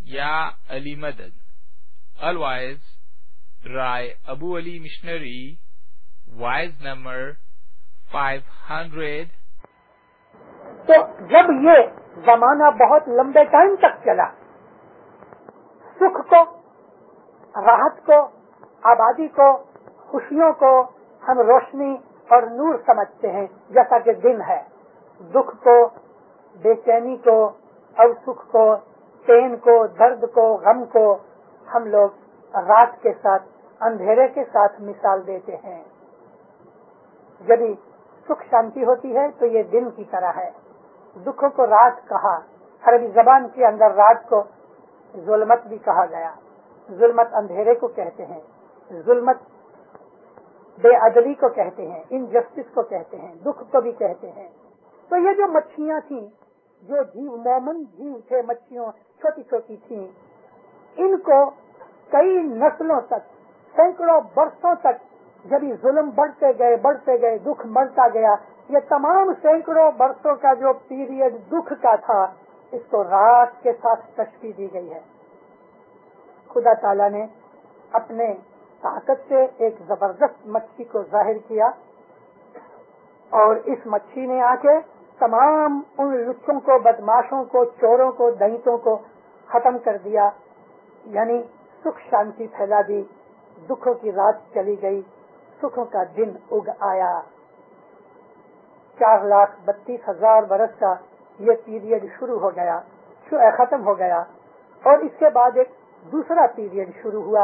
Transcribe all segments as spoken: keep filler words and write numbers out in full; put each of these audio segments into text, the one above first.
یا علی مدد. Otherwise, try Abu Ali Missionary, wise number five hundred. تو جب یہ زمانہ بہت لمبے ٹائم تک چلا، سکھ کو، راحت کو، آبادی کو، خوشیوں کو ہم روشنی اور نور سمجھتے ہیں جیسا کہ دن ہے، دکھ کو، بے چینی کو اور سکھ کو، پین کو، درد کو، غم کو ہم لوگ رات کے ساتھ، اندھیرے کے ساتھ مثال دیتے ہیں. جب سکھ شانتی ہوتی ہے تو یہ دن کی طرح ہے، دکھوں کو رات کہا. عربی زبان کے اندر رات کو ظلمت بھی کہا گیا. ظلمت اندھیرے کو کہتے ہیں، ظلمت بے عدلی کو کہتے ہیں، انجسٹس کو کہتے ہیں، دکھ کو بھی کہتے ہیں. تو یہ جو مچھلیاں تھیں، جو جیو مومن جیو تھے، مچھلیاں چھوٹی چھوٹی تھیں، ان کو کئی نسلوں تک، سینکڑوں برسوں تک جب یہ ظلم بڑھتے گئے بڑھتے گئے دکھ بڑھتا گیا، یہ تمام سینکڑوں برسوں کا جو پیریڈ دکھ کا تھا، اس کو رات کے ساتھ تشبیہ دی گئی ہے. خدا تعالیٰ نے اپنے طاقت سے ایک زبردست مچھلی کو ظاہر کیا، اور اس مچھلی نے آ کے تمام ان لچوں کو، بدماشوں کو، چوروں کو، دہیتوں کو ختم کر دیا. یعنی سکھ شانتی پھیلا دی، دکھوں کی رات چلی گئی، سکھوں کا دن اگ آیا. چار لاکھ بتیس ہزار برس کا یہ پیریڈ شروع ہو گیا، ختم ہو گیا، اور اس کے بعد ایک دوسرا پیریڈ شروع ہوا.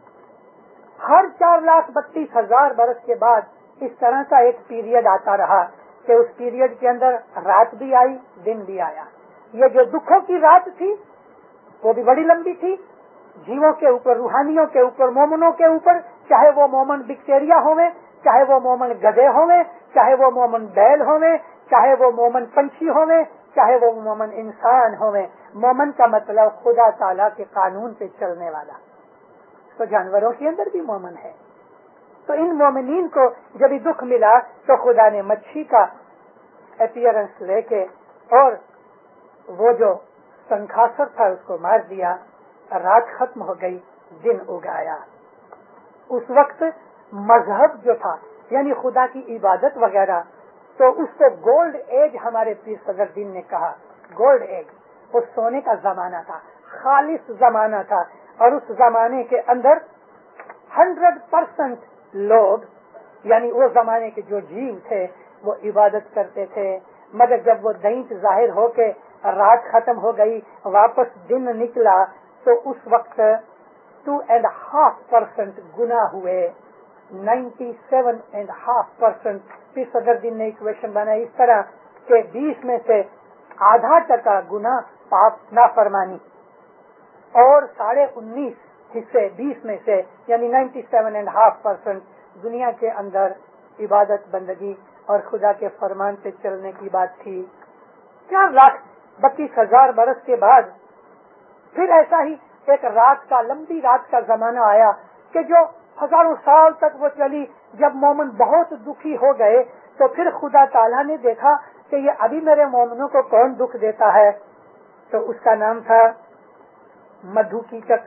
ہر چار لاکھ بتیس ہزار برس کے بعد اس طرح کا ایک پیریڈ آتا رہا کہ اس پیریڈ کے اندر رات بھی آئی، دن بھی آیا. یہ جو دکھوں کی رات تھی وہ بھی بڑی لمبی تھی، جیووں کے اوپر، روحانیوں کے اوپر، مومنوں کے اوپر، چاہے وہ مومن بیکٹیریا ہوئے، چاہے وہ مومن گدے ہوئے، چاہے وہ مومن بیل ہوئے، چاہے وہ مومن پنچھی ہوئے، چاہے وہ مومن انسان ہوئے. مومن کا مطلب خدا تعالیٰ کے قانون پہ چلنے والا. تو جانوروں کے اندر بھی مومن ہے. تو ان مومنین کو جب دکھ ملا تو خدا نے مچھلی کا اپیئرنس لے کے اور وہ جو سنکھاسر تھا اس کو مار دیا، رات ختم ہو گئی، دن اگایا. اس وقت مذہب جو تھا یعنی خدا کی عبادت وغیرہ، تو اس کو گولڈ ایج ہمارے پیر صدر دین نے کہا. گولڈ ایج وہ سونے کا زمانہ تھا، خالص زمانہ تھا، اور اس زمانے کے اندر ہنڈریڈ پرسنٹ لوگ یعنی وہ زمانے کے جو جیو تھے وہ عبادت کرتے تھے. مگر جب وہ دینت ظاہر ہو کے رات ختم ہو گئی، واپس دن نکلا، تو اس وقت ٹو اینڈ ہاف پرسنٹ گناہ ہوئے. Ninety seven and half percent پھر صدر دن نے ایکویشن بنائی اس طرح کہ بیس میں سے آدھا ٹکا گناہ پاپ نافرمانی، اور ساڑھے انیس حصے بیس میں سے یعنی ninety seven and half percent دنیا کے اندر عبادت بندگی اور خدا کے فرمان سے چلنے کی بات تھی. چار لاکھ بتیس ہزار برس کے بعد پھر ایسا ہی ایک رات کا، لمبی رات کا زمانہ آیا کہ جو ہزاروں سال تک وہ چلی. جب مومن بہت دکھی ہو گئے تو پھر خدا تعالیٰ نے دیکھا کہ یہ ابھی میرے مومنوں کو کون دکھ دیتا ہے، تو اس کا نام تھا مدھو کیٹک.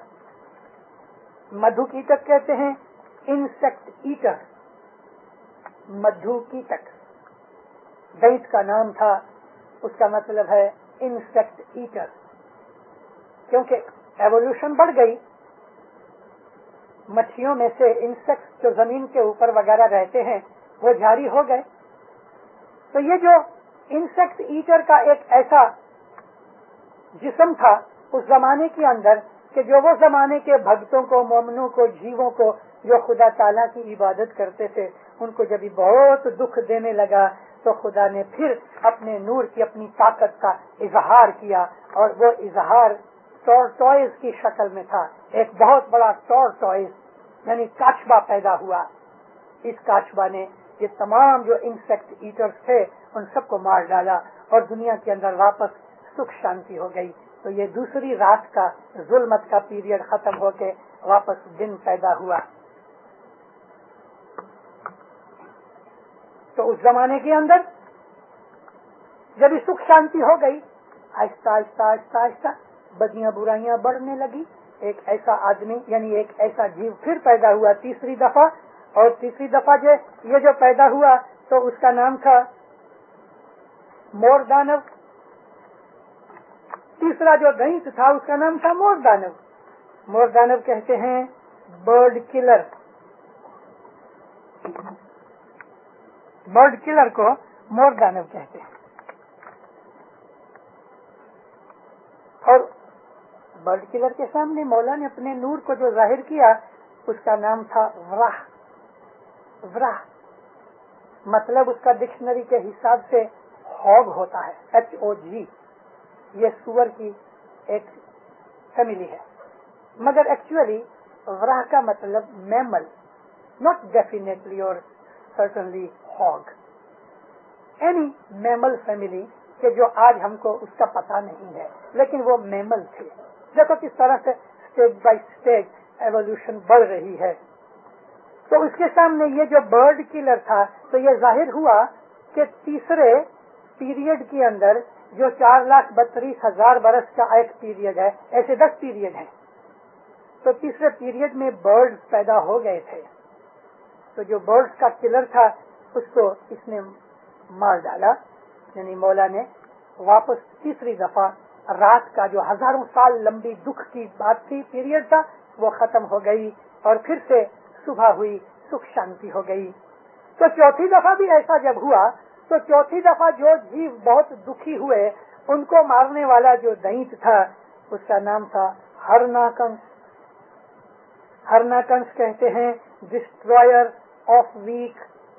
مدھو کیٹک کہتے ہیں انسیکٹ ایٹر. مدھو کیٹک دینت کا نام تھا، اس کا مطلب ہے انسیکٹ ایٹر. کیونکہ ایوولوشن بڑھ گئی، مچھلیوں میں سے انسیکٹ جو زمین کے اوپر وغیرہ رہتے ہیں وہ جاری ہو گئے. تو یہ جو انسیکٹ ایٹر کا ایک ایسا جسم تھا اس زمانے کے اندر کہ جو وہ زمانے کے بھگتوں کو، مومنوں کو، جیووں کو جو خدا تعالیٰ کی عبادت کرتے تھے، ان کو جب بہت دکھ دینے لگا تو خدا نے پھر اپنے نور کی، اپنی طاقت کا اظہار کیا، اور وہ اظہار ٹورٹوائز کی شکل میں تھا. ایک بہت بڑا ٹورٹوائز یعنی کاچبا پیدا ہوا. اس کاچبا نے یہ تمام جو انسیکٹ ایٹرز تھے ان سب کو مار ڈالا، اور دنیا کے اندر واپس سکھ شانتی ہو گئی. تو یہ دوسری رات کا ظلمت کا پیریڈ ختم ہو کے واپس دن پیدا ہوا. تو اس زمانے کے اندر جب سکھ شانتی ہو گئی، آہستہ آہستہ آہستہ آہستہ बदियां बुराइयां बढ़ने लगी। एक ऐसा आदमी यानी एक ऐसा जीव फिर पैदा हुआ तीसरी दफा, और तीसरी दफा जो ये जो पैदा हुआ तो उसका नाम था मोर दानव। तीसरा जो दैत्य था उसका नाम था मोर दानव। मोर दानव कहते हैं बर्ड किलर। बर्ड किलर को मोर दानव कहते हैं। और बर्ड किलर के सामने मौला ने अपने नूर को जो जाहिर किया उसका नाम था व्राह। व्राह मतलब उसका डिक्शनरी के हिसाब से हॉग होता है, एच ओ जी। ये सुअर की एक फैमिली है, मगर एक्चुअली व्राह का मतलब मैमल, नॉट डेफिनेटली और certainly hog, any mammal family के जो आज हमको उसका पता नहीं है, लेकिन वो मैमल थे। देखो किस तरह से स्टेज बाय स्टेज एवोल्यूशन बढ़ रही है। तो उसके सामने ये जो बर्ड किलर था, तो ये जाहिर हुआ कि तीसरे पीरियड के अंदर जो चार लाख बत्तीस हजार बरस का एक पीरियड है, ऐसे दस पीरियड है, तो तीसरे पीरियड में बर्ड पैदा हो गए थे। तो जो बर्ड का किलर था उसको इसने मार डाला, यानी मौला ने वापस तीसरी दफा रात का जो हजारों साल लंबी दुख की बात थी पीरियड था वो खत्म हो गई और फिर से सुबह हुई, सुख शांति हो गई। तो चौथी दफा भी ऐसा जब हुआ तो चौथी दफा जो जीव बहुत दुखी हुए उनको मारने वाला जो दैत्य था उसका नाम था हरनाकंस। हरनाकंस कहते हैं डिस्ट्रॉयर ऑफ वीक।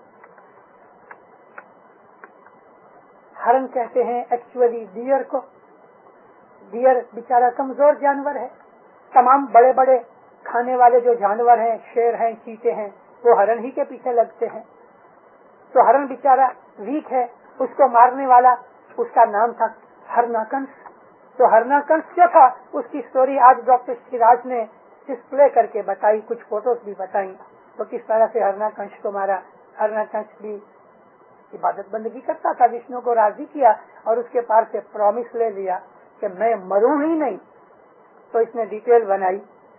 हरण कहते हैं एक्चुअली डियर को। डियर बेचारा कमजोर जानवर है। तमाम बड़े बड़े खाने वाले जो जानवर हैं, शेर हैं, चीते हैं, वो हरण ही के पीछे लगते हैं। तो हरण बेचारा वीक है, उसको मारने वाला उसका नाम था हरनाकंस। तो हरनाकंस जो था उसकी स्टोरी आज डॉक्टर सिराज ने डिस्प्ले करके बताई, कुछ फोटोज भी बताई। तो किस तरह से हरनाकंस को मारा। हरनाकंस भी इबादत बंदगी करता था, विष्णु को राजी किया और उसके पास से प्रॉमिस ले लिया कि मैं मरूं ही नहीं। तो इसने डिटेल बनाई।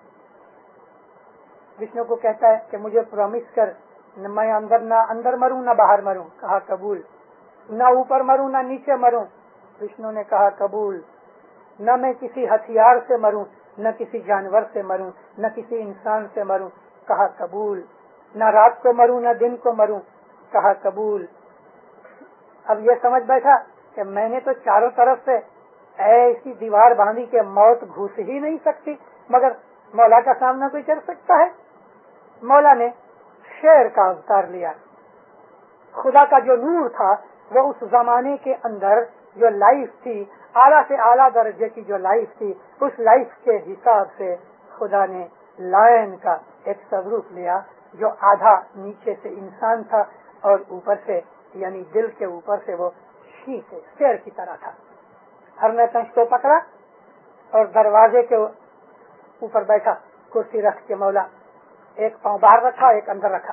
विष्णु को कहता है कि मुझे प्रॉमिस कर, न मैं अंदर ना अंदर मरूं ना बाहर मरूं। कहा कबूल। न ऊपर मरूं ना नीचे मरूं। विष्णु ने कहा कबूल। न मैं किसी हथियार से मरूं, न किसी जानवर से मरूं, न किसी इंसान से मरूं। कहा कबूल। न रात को मरूं न दिन को मरूं। कहा कबूल। अब ये समझ बैठा कि मैंने तो चारों तरफ से ऐसी दीवार बांधी के मौत घुस ही नहीं सकती, मगर मौला का सामना कोई कर सकता है। मौला ने शेर का अवतार लिया। खुदा का जो नूर था वो उस जमाने के अंदर जो लाइफ थी, आला से आला दर्जे की जो लाइफ थी, उस लाइफ के हिसाब से खुदा ने लायन का एक स्वरूप लिया जो आधा नीचे से इंसान था और ऊपर से यानी दिल के ऊपर से वो शी से शेर की तरह था। हरनाकंस को पकड़ा और दरवाजे के ऊपर बैठा, कुर्सी रख के मौला एक पांव बाहर रखा, एक अंदर रखा।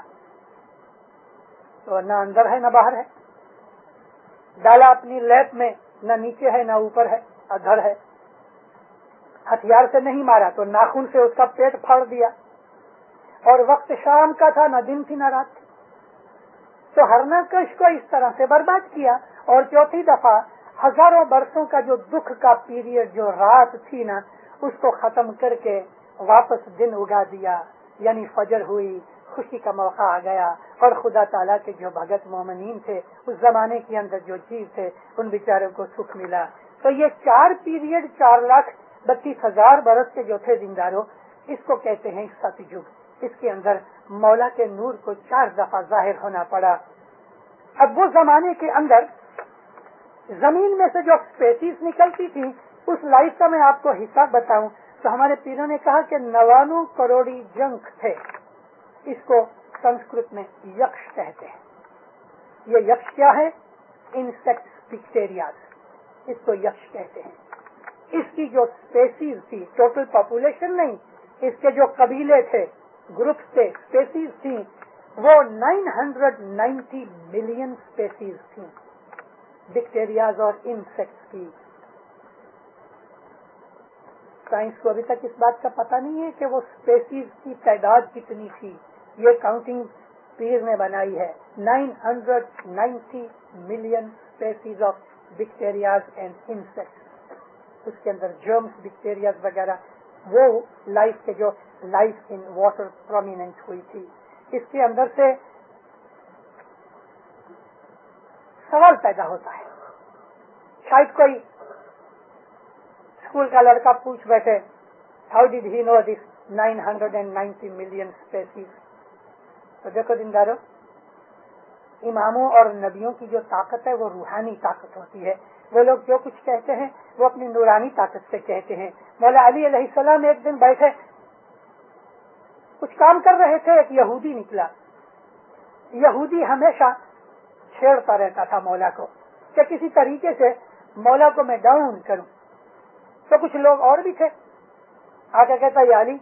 तो न अंदर है न बाहर है। डाला अपनी लैप में, न नीचे है न ऊपर है, अधड़ है। हथियार से नहीं मारा तो नाखून से उसका पेट फाड़ दिया। और वक्त शाम का था, न दिन थी न रात थी। तो हरनाकंस को इस तरह से बर्बाद किया। और चौथी दफा हजारों बरसों का जो दुख का पीरियड, जो रात थी ना, उसको खत्म करके वापस दिन उगा दिया, यानी फजर हुई, खुशी का मौका आ गया। और खुदा ताला के जो भगत मोमिनीन थे उस जमाने के अंदर जो जीव थे उन बेचारों को सुख मिला। तो ये चार पीरियड, चार लाख बत्तीस हजार बरस के जो थे जिंदारों, इसको कहते हैं सतयुग। इसके अंदर मौला के नूर को चार दफा जाहिर होना पड़ा। अब वो जमाने के अंदर जमीन में से जो स्पेसीज निकलती थी उस लाइफ का मैं आपको हिसाब बताऊं तो हमारे पीरों ने कहा कि नवानु करोड़ी जंक थे। इसको संस्कृत में यक्ष कहते हैं। ये यक्ष क्या है? इंसेक्ट बैक्टीरियाज, इसको यक्ष कहते हैं। इसकी जो स्पेसीज थी, टोटल पॉपुलेशन नहीं, इसके जो कबीले थे, ग्रुप थे, स्पेसीज थी, वो नौ सौ नब्बे मिलियन स्पेसीज थी बैक्टीरियाज और इंसेक्ट्स की। साइंस को अभी तक इस बात का पता नहीं है कि वो स्पेसीज की तादाद कितनी थी। ये काउंटिंग पीर ने बनाई है, नौ सौ नब्बे million species of bacterias and insects. उसके अंदर जर्म्स, बैक्टीरियाज वगैरह, वो लाइफ के जो लाइफ इन वाटर प्रोमिनेंट हुई थी। इसके अंदर से सवाल पैदा होता है, शायद कोई स्कूल का लड़का पूछ बैठे, how did he know this nine hundred ninety million species. तो देखो दिनदारो, इमामों और नबियों की जो ताकत है वो रूहानी ताकत होती है। वो लोग जो कुछ कहते हैं वो अपनी नूरानी ताकत से कहते हैं। मौला अली अलैहिस्सलाम एक दिन बैठे कुछ काम कर रहे थे, एक यहूदी निकला। यहूदी हमेशा छेड़ता रहता था मौला को कि किसी तरीके से मौला को मैं डाउन करूं। तो कुछ लोग और भी थे, आके कहता, या अली,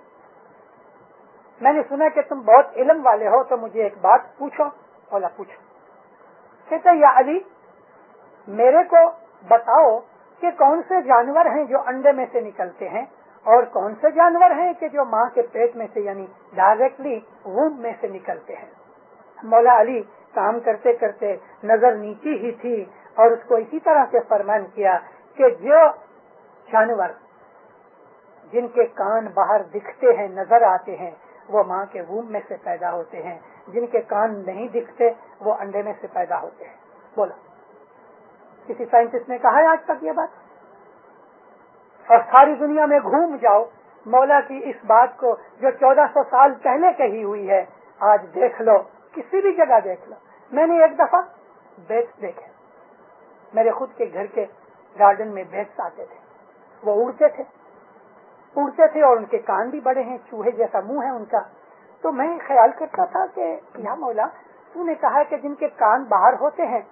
मैंने सुना कि तुम बहुत इल्म वाले हो, तो मुझे एक बात पूछो। मौला पूछो। कहता, या अली, मेरे को बताओ कि कौन से जानवर हैं जो अंडे में से निकलते हैं और कौन से जानवर हैं कि जो माँ के पेट में से यानी डायरेक्टली वूम्ब में से निकलते हैं। मौला अली काम करते करते नजर नीची ही थी और उसको इसी तरह से फरमान किया कि जो जानवर जिनके कान बाहर दिखते हैं, नजर आते हैं, वो माँ के वूम्ब में से पैदा होते हैं। जिनके कान नहीं दिखते वो अंडे में से पैदा होते हैं। बोलो, किसी साइंटिस्ट ने कहा है आज तक ये बात? और सारी दुनिया में घूम जाओ, मौला की इस बात को जो चौदह सौ साल पहले कही हुई है, आज देख लो, किसी भी जगह देख लो। मैंने एक दफा बेट्स देखे, मेरे खुद के घर के गार्डन में बेट्स आते थे, वो उड़ते थे उड़ते थे और उनके कान भी बड़े हैं, चूहे जैसा मुंह है उनका। तो मैं ख्याल करता था कि या मौला, तूने कहा कि जिनके कान बाहर होते हैं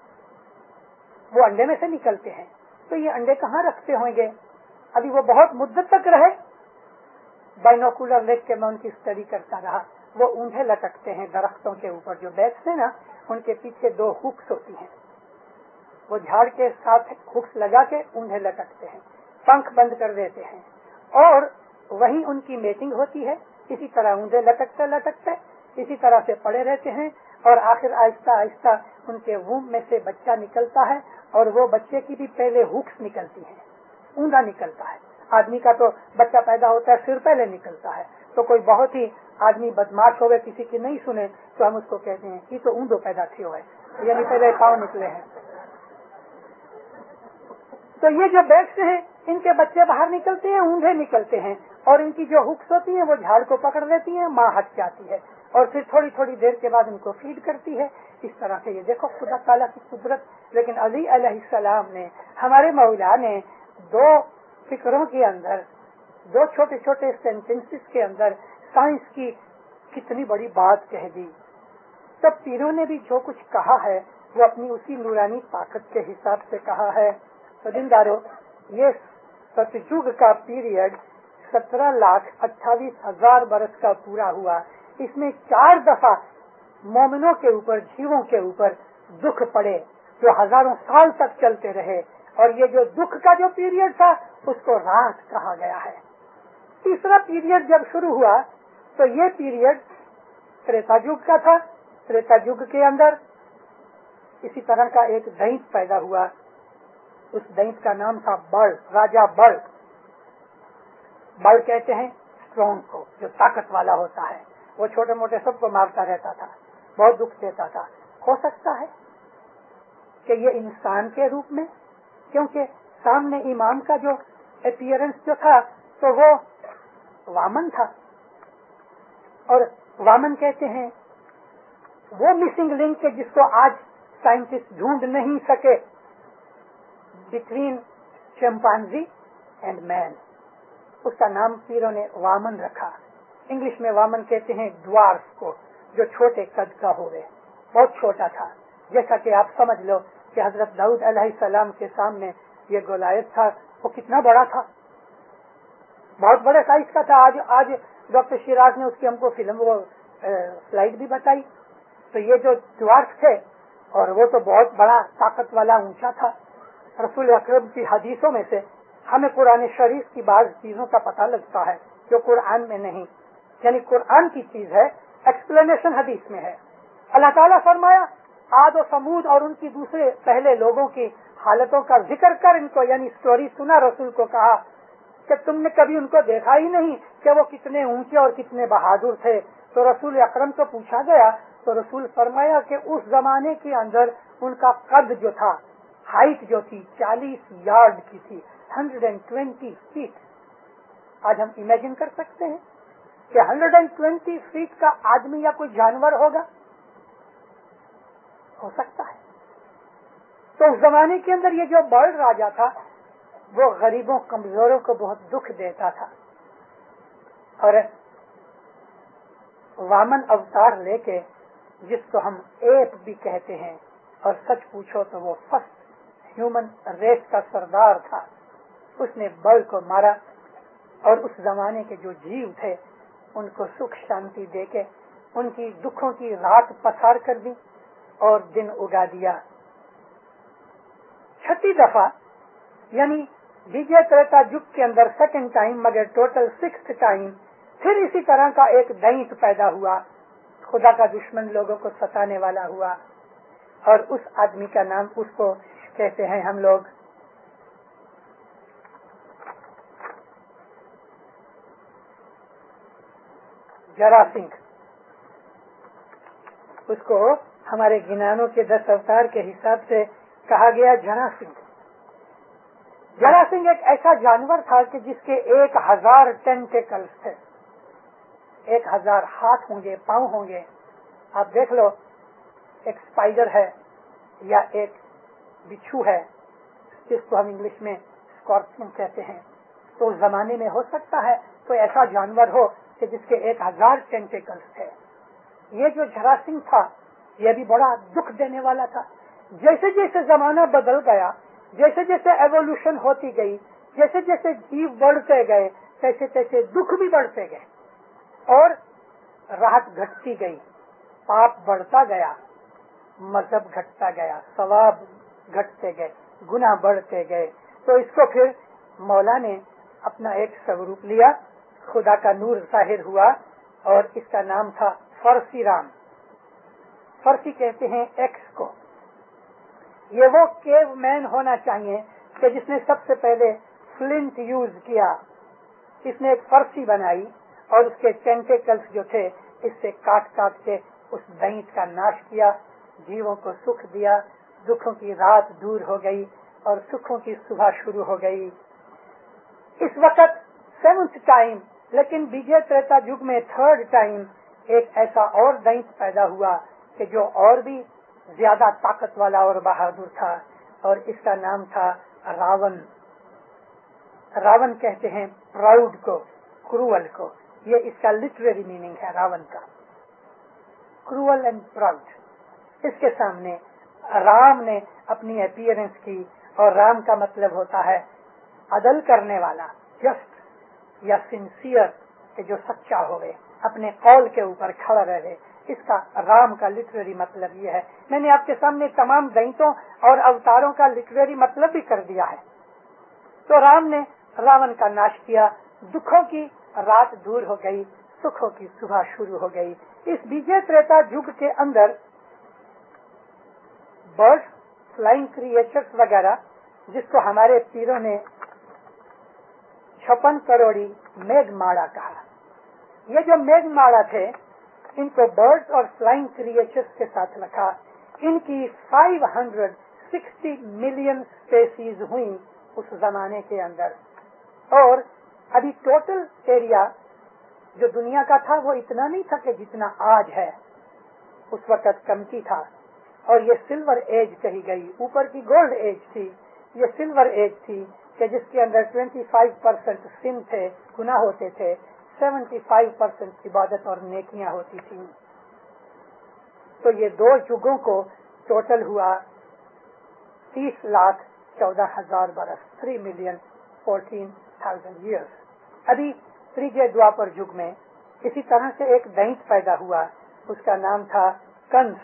वो अंडे में से निकलते हैं, तो ये अंडे कहाँ रखते होंगे? अभी वो बहुत मुद्दत तक रहे, बाइनोकुलर लेग के मैं उनकी स्टडी करता रहा। वो ऊंधे लटकते हैं दरख्तों के ऊपर, जो बैट्स है ना, उनके पीछे दो हुक्स होती हैं, वो झाड़ के साथ हुक्स लगा के ऊंधे लटकते हैं, पंख बंद कर देते हैं और वहीं उनकी मेटिंग होती है। इसी तरह ऊंधे लटकते लटकते इसी तरह से पड़े रहते हैं और आखिर आहिस्ता आहिस्ता उनके वूम्ब में से बच्चा निकलता है और वो बच्चे की भी पहले हुक्स निकलती है, ऊंधा निकलता है। आदमी का तो बच्चा पैदा होता है सिर पहले निकलता है, तो कोई बहुत ही आदमी बदमाश होवे, किसी की नहीं सुने, तो हम उसको कहते हैं कि तो ऊंधो पैदा थी है, यानी पहले पाँव निकले हैं। तो ये जो बैट्स हैं, इनके बच्चे बाहर निकलते हैं, ऊंधे निकलते हैं और इनकी जो हुक्स होती हैं वो झाड़ को पकड़ लेती हैं, माँ हट जाती है और फिर थोड़ी थोड़ी देर के बाद इनको फीड करती है। इस तरह से ये देखो खुदा ताला की कुदरत। लेकिन अली अलैहिस्सलाम ने, हमारे मौला ने दो फिक्रों के अंदर, दो छोटे छोटे सेंटेंसेस के अंदर साइंस की कितनी बड़ी बात कह दी। तब पीरों ने भी जो कुछ कहा है वो अपनी उसी नूरानी ताकत के हिसाब से कहा है। तो दिनदारो, ये सतयुग का पीरियड सत्रह लाख अट्ठाईस हजार बरस का पूरा हुआ। इसमें चार दफा मोमिनों के ऊपर, जीवों के ऊपर दुख पड़े जो हजारों साल तक चलते रहे, और ये जो दुख का जो पीरियड था उसको राहत कहा गया है। तीसरा पीरियड जब शुरू हुआ तो ये पीरियड त्रेता युग का था। त्रेता युग के अंदर इसी तरह का एक दैत्य पैदा हुआ, उस दैत्य का नाम था बल, राजा बल। बल कहते हैं स्ट्रॉन्ग को, जो ताकत वाला होता है। वो छोटे मोटे सबको मारता रहता था, बहुत दुख देता था। हो सकता है कि ये इंसान के रूप में, क्योंकि सामने इमाम का जो अपीयरेंस जो था तो वो वामन था, और वामन कहते हैं वो मिसिंग लिंक है जिसको आज साइंटिस्ट ढूंढ नहीं सके, बिटवीन चिंपांजी एंड मैन। उसका नाम पीरों ने वामन रखा। इंग्लिश में वामन कहते हैं ड्वार्फ को, जो छोटे कद का होवे, बहुत छोटा था। जैसा कि आप समझ लो कि हजरत दाऊद अलैहिस्सलाम के सामने ये गोलायत था, वो कितना बड़ा था, बहुत बड़े साइज का था। आज आज डॉक्टर शिराज ने उसकी हमको फिल्म वो स्लाइड भी बताई। तो ये जो ड्वार्फ थे, और वो तो बहुत बड़ा ताकत वाला ऊंचा था। रसूल अकरम की हदीसों में से ہمیں قرآن شریف کی بعض چیزوں کا پتہ لگتا ہے جو قرآن میں نہیں، یعنی قرآن کی چیز ہے، ایکسپلینیشن حدیث میں ہے۔ اللہ تعالیٰ فرمایا عاد و سمود اور ان کی دوسرے پہلے لوگوں کی حالتوں کا ذکر کر ان کو، یعنی سٹوری سنا، رسول کو کہا کہ تم نے کبھی ان کو دیکھا ہی نہیں کہ وہ کتنے اونچے اور کتنے بہادر تھے۔ تو رسول اکرم کو پوچھا گیا تو رسول فرمایا کہ اس زمانے کے اندر ان کا قد جو تھا، ہائٹ جو تھی چالیس یارڈ کی تھی، ہنڈریڈ اینڈ ٹوینٹی فیٹ۔ آج ہم امیجن کر سکتے ہیں کہ ہنڈریڈ اینڈ ٹوینٹی فیٹ کا آدمی یا کوئی جانور ہوگا؟ ہو سکتا ہے۔ تو اس زمانے کے اندر یہ جو برڈ راجا تھا وہ غریبوں کمزوروں کو بہت دکھ دیتا تھا، اور وامن اوتار لے کے، جس کو ہم ایپ بھی کہتے ہیں، اور سچ پوچھو تو وہ فرسٹ ہیومن ریس کا سردار تھا، اس نے برڈ کو مارا اور اس زمانے کے جو جیو تھے ان کو سکھ شانتی دے کے ان کی دکھوں کی رات پسار کر دی اور دن اگا دیا۔ چھٹی دفعہ یعنی وجے تریتا یگ کے اندر سیکنڈ ٹائم، مگر ٹوٹل سکس ٹائم پھر اسی طرح کا ایک دینت پیدا ہوا، خدا کا دشمن لوگوں کو ستانے والا ہوا، اور اس آدمی کا نام، اس کو کہتے ہیں ہم لوگ جراثیم۔ اس کو ہمارے گنانوں کے دس اوتار کے حساب سے کہا گیا جراثیم۔ جراثیم ایک ایسا جانور تھا کہ جس کے ایک ہزار ٹینٹیکلز تھے، ایک ہزار ہاتھ ہوں گے، پاؤں ہوں گے۔ آپ دیکھ لو، ایک اسپائڈر ہے یا ایک بچھو ہے جس کو ہم انگلش میں اسکارپین کہتے ہیں، تو اس زمانے میں ہو سکتا ہے کوئی ایسا جانور ہو کہ جس کے ایک ہزار ٹینٹیکلز تھے۔ یہ جو جراثیم تھا یہ بھی بڑا دکھ دینے والا تھا۔ جیسے جیسے زمانہ بدل گیا، جیسے جیسے ایوولوشن ہوتی گئی، جیسے جیسے جیو بڑھتے گئے، تیسے تیسے دکھ بھی بڑھتے گئے اور راحت گھٹتی گئی، پاپ بڑھتا گیا، مذہب گھٹتا گیا، ثواب گھٹتے گئے، گناہ بڑھتے گئے۔ تو اس کو پھر مولا نے اپنا ایک سوروپ لیا، خدا کا نور ظاہر ہوا، اور اس کا نام تھا فرسی رام۔ فرسی کہتے ہیں ایکس کو۔ یہ وہ کیو مین ہونا چاہیے کہ جس نے سب سے پہلے فلنٹ یوز کیا، اس نے ایک فرسی بنائی اور اس کے ٹینٹیکلز جو تھے اس سے کاٹ کاٹ کے اس دینت کا ناش کیا، جیووں کو سکھ دیا، دکھوں کی رات دور ہو گئی اور سکھوں کی صبح شروع ہو گئی۔ اس وقت سیونتھ ٹائم، لیکن وجے تریتا یگ میں تھرڈ ٹائم ایک ایسا اور دینت پیدا ہوا کہ جو اور بھی زیادہ طاقت والا اور بہادر تھا، اور اس کا نام تھا راون۔ راون کہتے ہیں پراؤڈ کو، کروول کو، یہ اس کا لٹریری میننگ ہے راون کا، کروول اینڈ پراؤڈ۔ اس کے سامنے رام نے اپنی اپیئرنس کی، اور رام کا مطلب ہوتا ہے عدل کرنے والا، جسٹ یا سنسیئر، کہ جو سچا ہوئے، اپنے قول کے اوپر کھڑا رہے۔ اس کا رام کا لٹریری مطلب یہ ہے۔ میں نے آپ کے سامنے تمام دینتوں اور اوتاروں کا لٹریری مطلب بھی کر دیا ہے۔ تو رام نے راون کا ناش کیا، دکھوں کی رات دور ہو گئی، سکھوں کی صبح شروع ہو گئی۔ اس وجے تریتا یگ کے اندر برڈ فلائنگ کریچرز وغیرہ، جس کو ہمارے پیروں نے چھپن کروڑی میگ ماڑا کہا، یہ جو میگ ماڑا تھے ان کو برڈز اور فلائنگ کریچرز کے ساتھ رکھا۔ ان کی five hundred sixty million species ہوئی اس زمانے کے اندر، اور ابھی ٹوٹل ایریا جو دنیا کا تھا وہ اتنا نہیں تھا کہ جتنا آج ہے، اس وقت کمتی تھا، اور یہ سلور ایج کہی گئی، اوپر کی گولڈ ایج تھی، یہ سلور ایج تھی کہ جس کے اندر ٹوینٹی فائیو پرسینٹ سن تھے، گناہ ہوتے تھے، سیونٹی فائیو پرسینٹ عبادت اور نیکیاں ہوتی تھیں۔ تو یہ دو یگوں کو ٹوٹل ہوا تیس لاکھ چودہ ہزار برس، three million fourteen thousand years. ابھی تریجے دوپر یگ میں اسی طرح سے ایک دینت پیدا ہوا، اس کا نام تھا کنس۔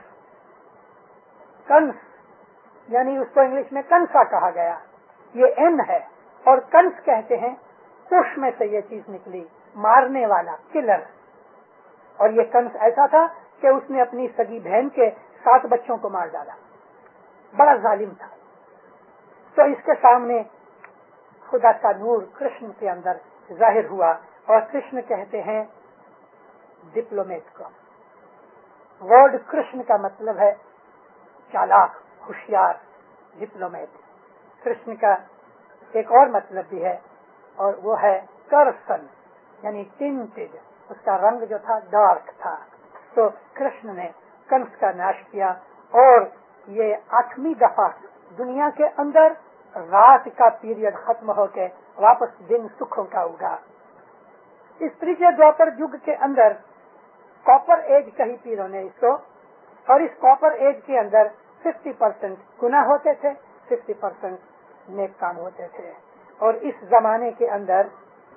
کنس یعنی اس کو انگلش میں کنسا کہا گیا، یہ این ہے، اور کنس کہتے ہیں کوش میں سے یہ چیز نکلی، مارنے والا، کلر. اور یہ کنس ایسا تھا کہ اس نے اپنی سگی بہن کے سات بچوں کو مار ڈالا، بڑا ظالم تھا. تو اس کے سامنے خدا کا نور کرشن کے اندر ظاہر ہوا، اور کرشن کہتے ہیں ڈپلومیٹ کو. ورڈ کرشن کا مطلب ہے چالاک، ہوشیار، ڈپلومیٹ. کرشن کا ایک اور مطلب بھی ہے، اور وہ ہے کرسن، یعنی ٹنٹڈ. اس کا رنگ جو تھا ڈارک تھا. تو کرشن نے کنس کا ناش کیا، اور یہ آٹھویں دفعہ دنیا کے اندر رات کا پیریڈ ختم ہو کے واپس دن سکھوں کا اگا. اس تریجے دوپر یگ کے اندر کاپر ایج کہی پیروں نے اس کو، اور اس کاپر ایج کے اندر ففٹی پرسینٹ گناہ ہوتے تھے، ففٹی پرسینٹ نیک کام ہوتے تھے. اور اس زمانے کے اندر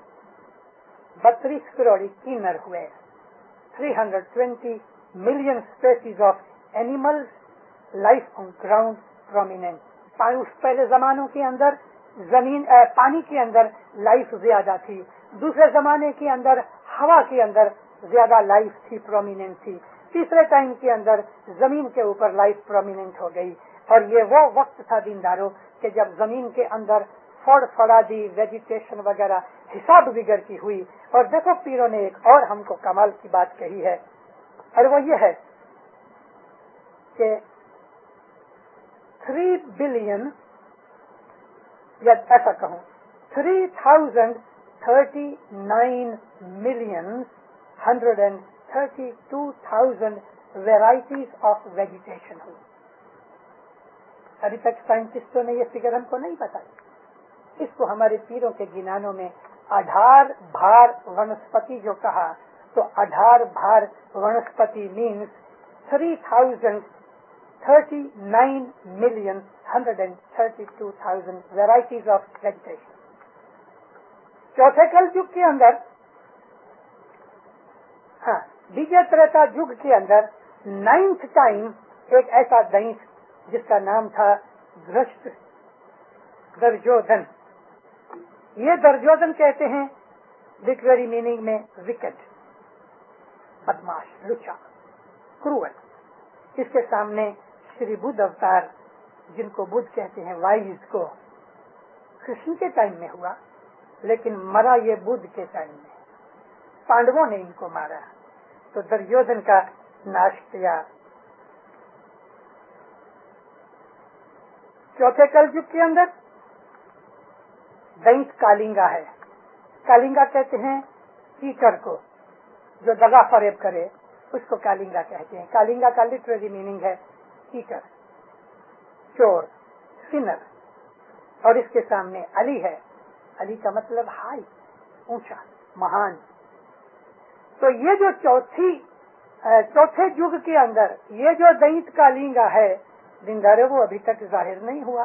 بتیس کروڑی کینر ہوئے. Three hundred twenty million species of animals life on ground prominent. اس پہلے زمانوں کے اندر زمین پانی کے اندر لائف زیادہ تھی، دوسرے زمانے کے اندر ہوا کے اندر زیادہ لائف تھی، پرومیننٹ تھی. تیسرے ٹائم کے اندر زمین کے اوپر لائف پرومیننٹ ہو گئی. اور یہ وہ وقت تھا دینداروں کہ جب زمین کے اندر فوڑ فڑادی ویجیٹیشن وغیرہ حساب بگڑ کی ہوئی. اور دیکھو پیروں نے ایک اور ہم کو کمال کی بات کہی ہے، اور وہ یہ ہے کہ تھری بلین یا ایسا کہوں three thousand thirty nine million hundred and thirty two thousand varieties of vegetation ہوئی. ابھی تک سائنٹسٹوں نے یہ فگر ہم کو نہیں بتائی. اس کو ہمارے پیروں کے گنانوں میں آدھار بھار ونسپتی جو کہا، تو آدھار بھار ونسپتی minus three thousand thirty nine million hundred and thirty two thousand varieties of vegetation. چوتھے کل یگ کے اندر، ہاں بیجے تریتا یگ کے اندر نائنتھ ٹائم ایک ایسا دینت جس کا نام تھا دھرشت درجودن. یہ درجودن کہتے ہیں لٹریری میننگ میں وکٹ، بدماش، لچا، کروول. اس کے سامنے شری بدھ اوتار جن کو بدھ کہتے ہیں، وائز کو، کرشن کے ٹائم میں ہوا، لیکن مرا یہ بدھ کے ٹائم میں. پانڈووں نے ان کو مارا تو درجودن کا ناش کیا. چوتھے کل یگ کے اندر دینت کالنگا ہے. کالنگا کہتے ہیں کیچڑ کو، جو دگا فریب کرے اس کو کالنگا کہتے ہیں. کالنگا کا لٹریری میننگ ہے کیچڑ، چور، سنر. اور اس کے سامنے علی ہے. علی کا مطلب ہائی، اونچا، مہان. تو یہ جو چوتھی چوتھے یگ کے اندر یہ جو دینت کالنگا ہے دیندارے، وہ ابھی تک ظاہر نہیں ہوا.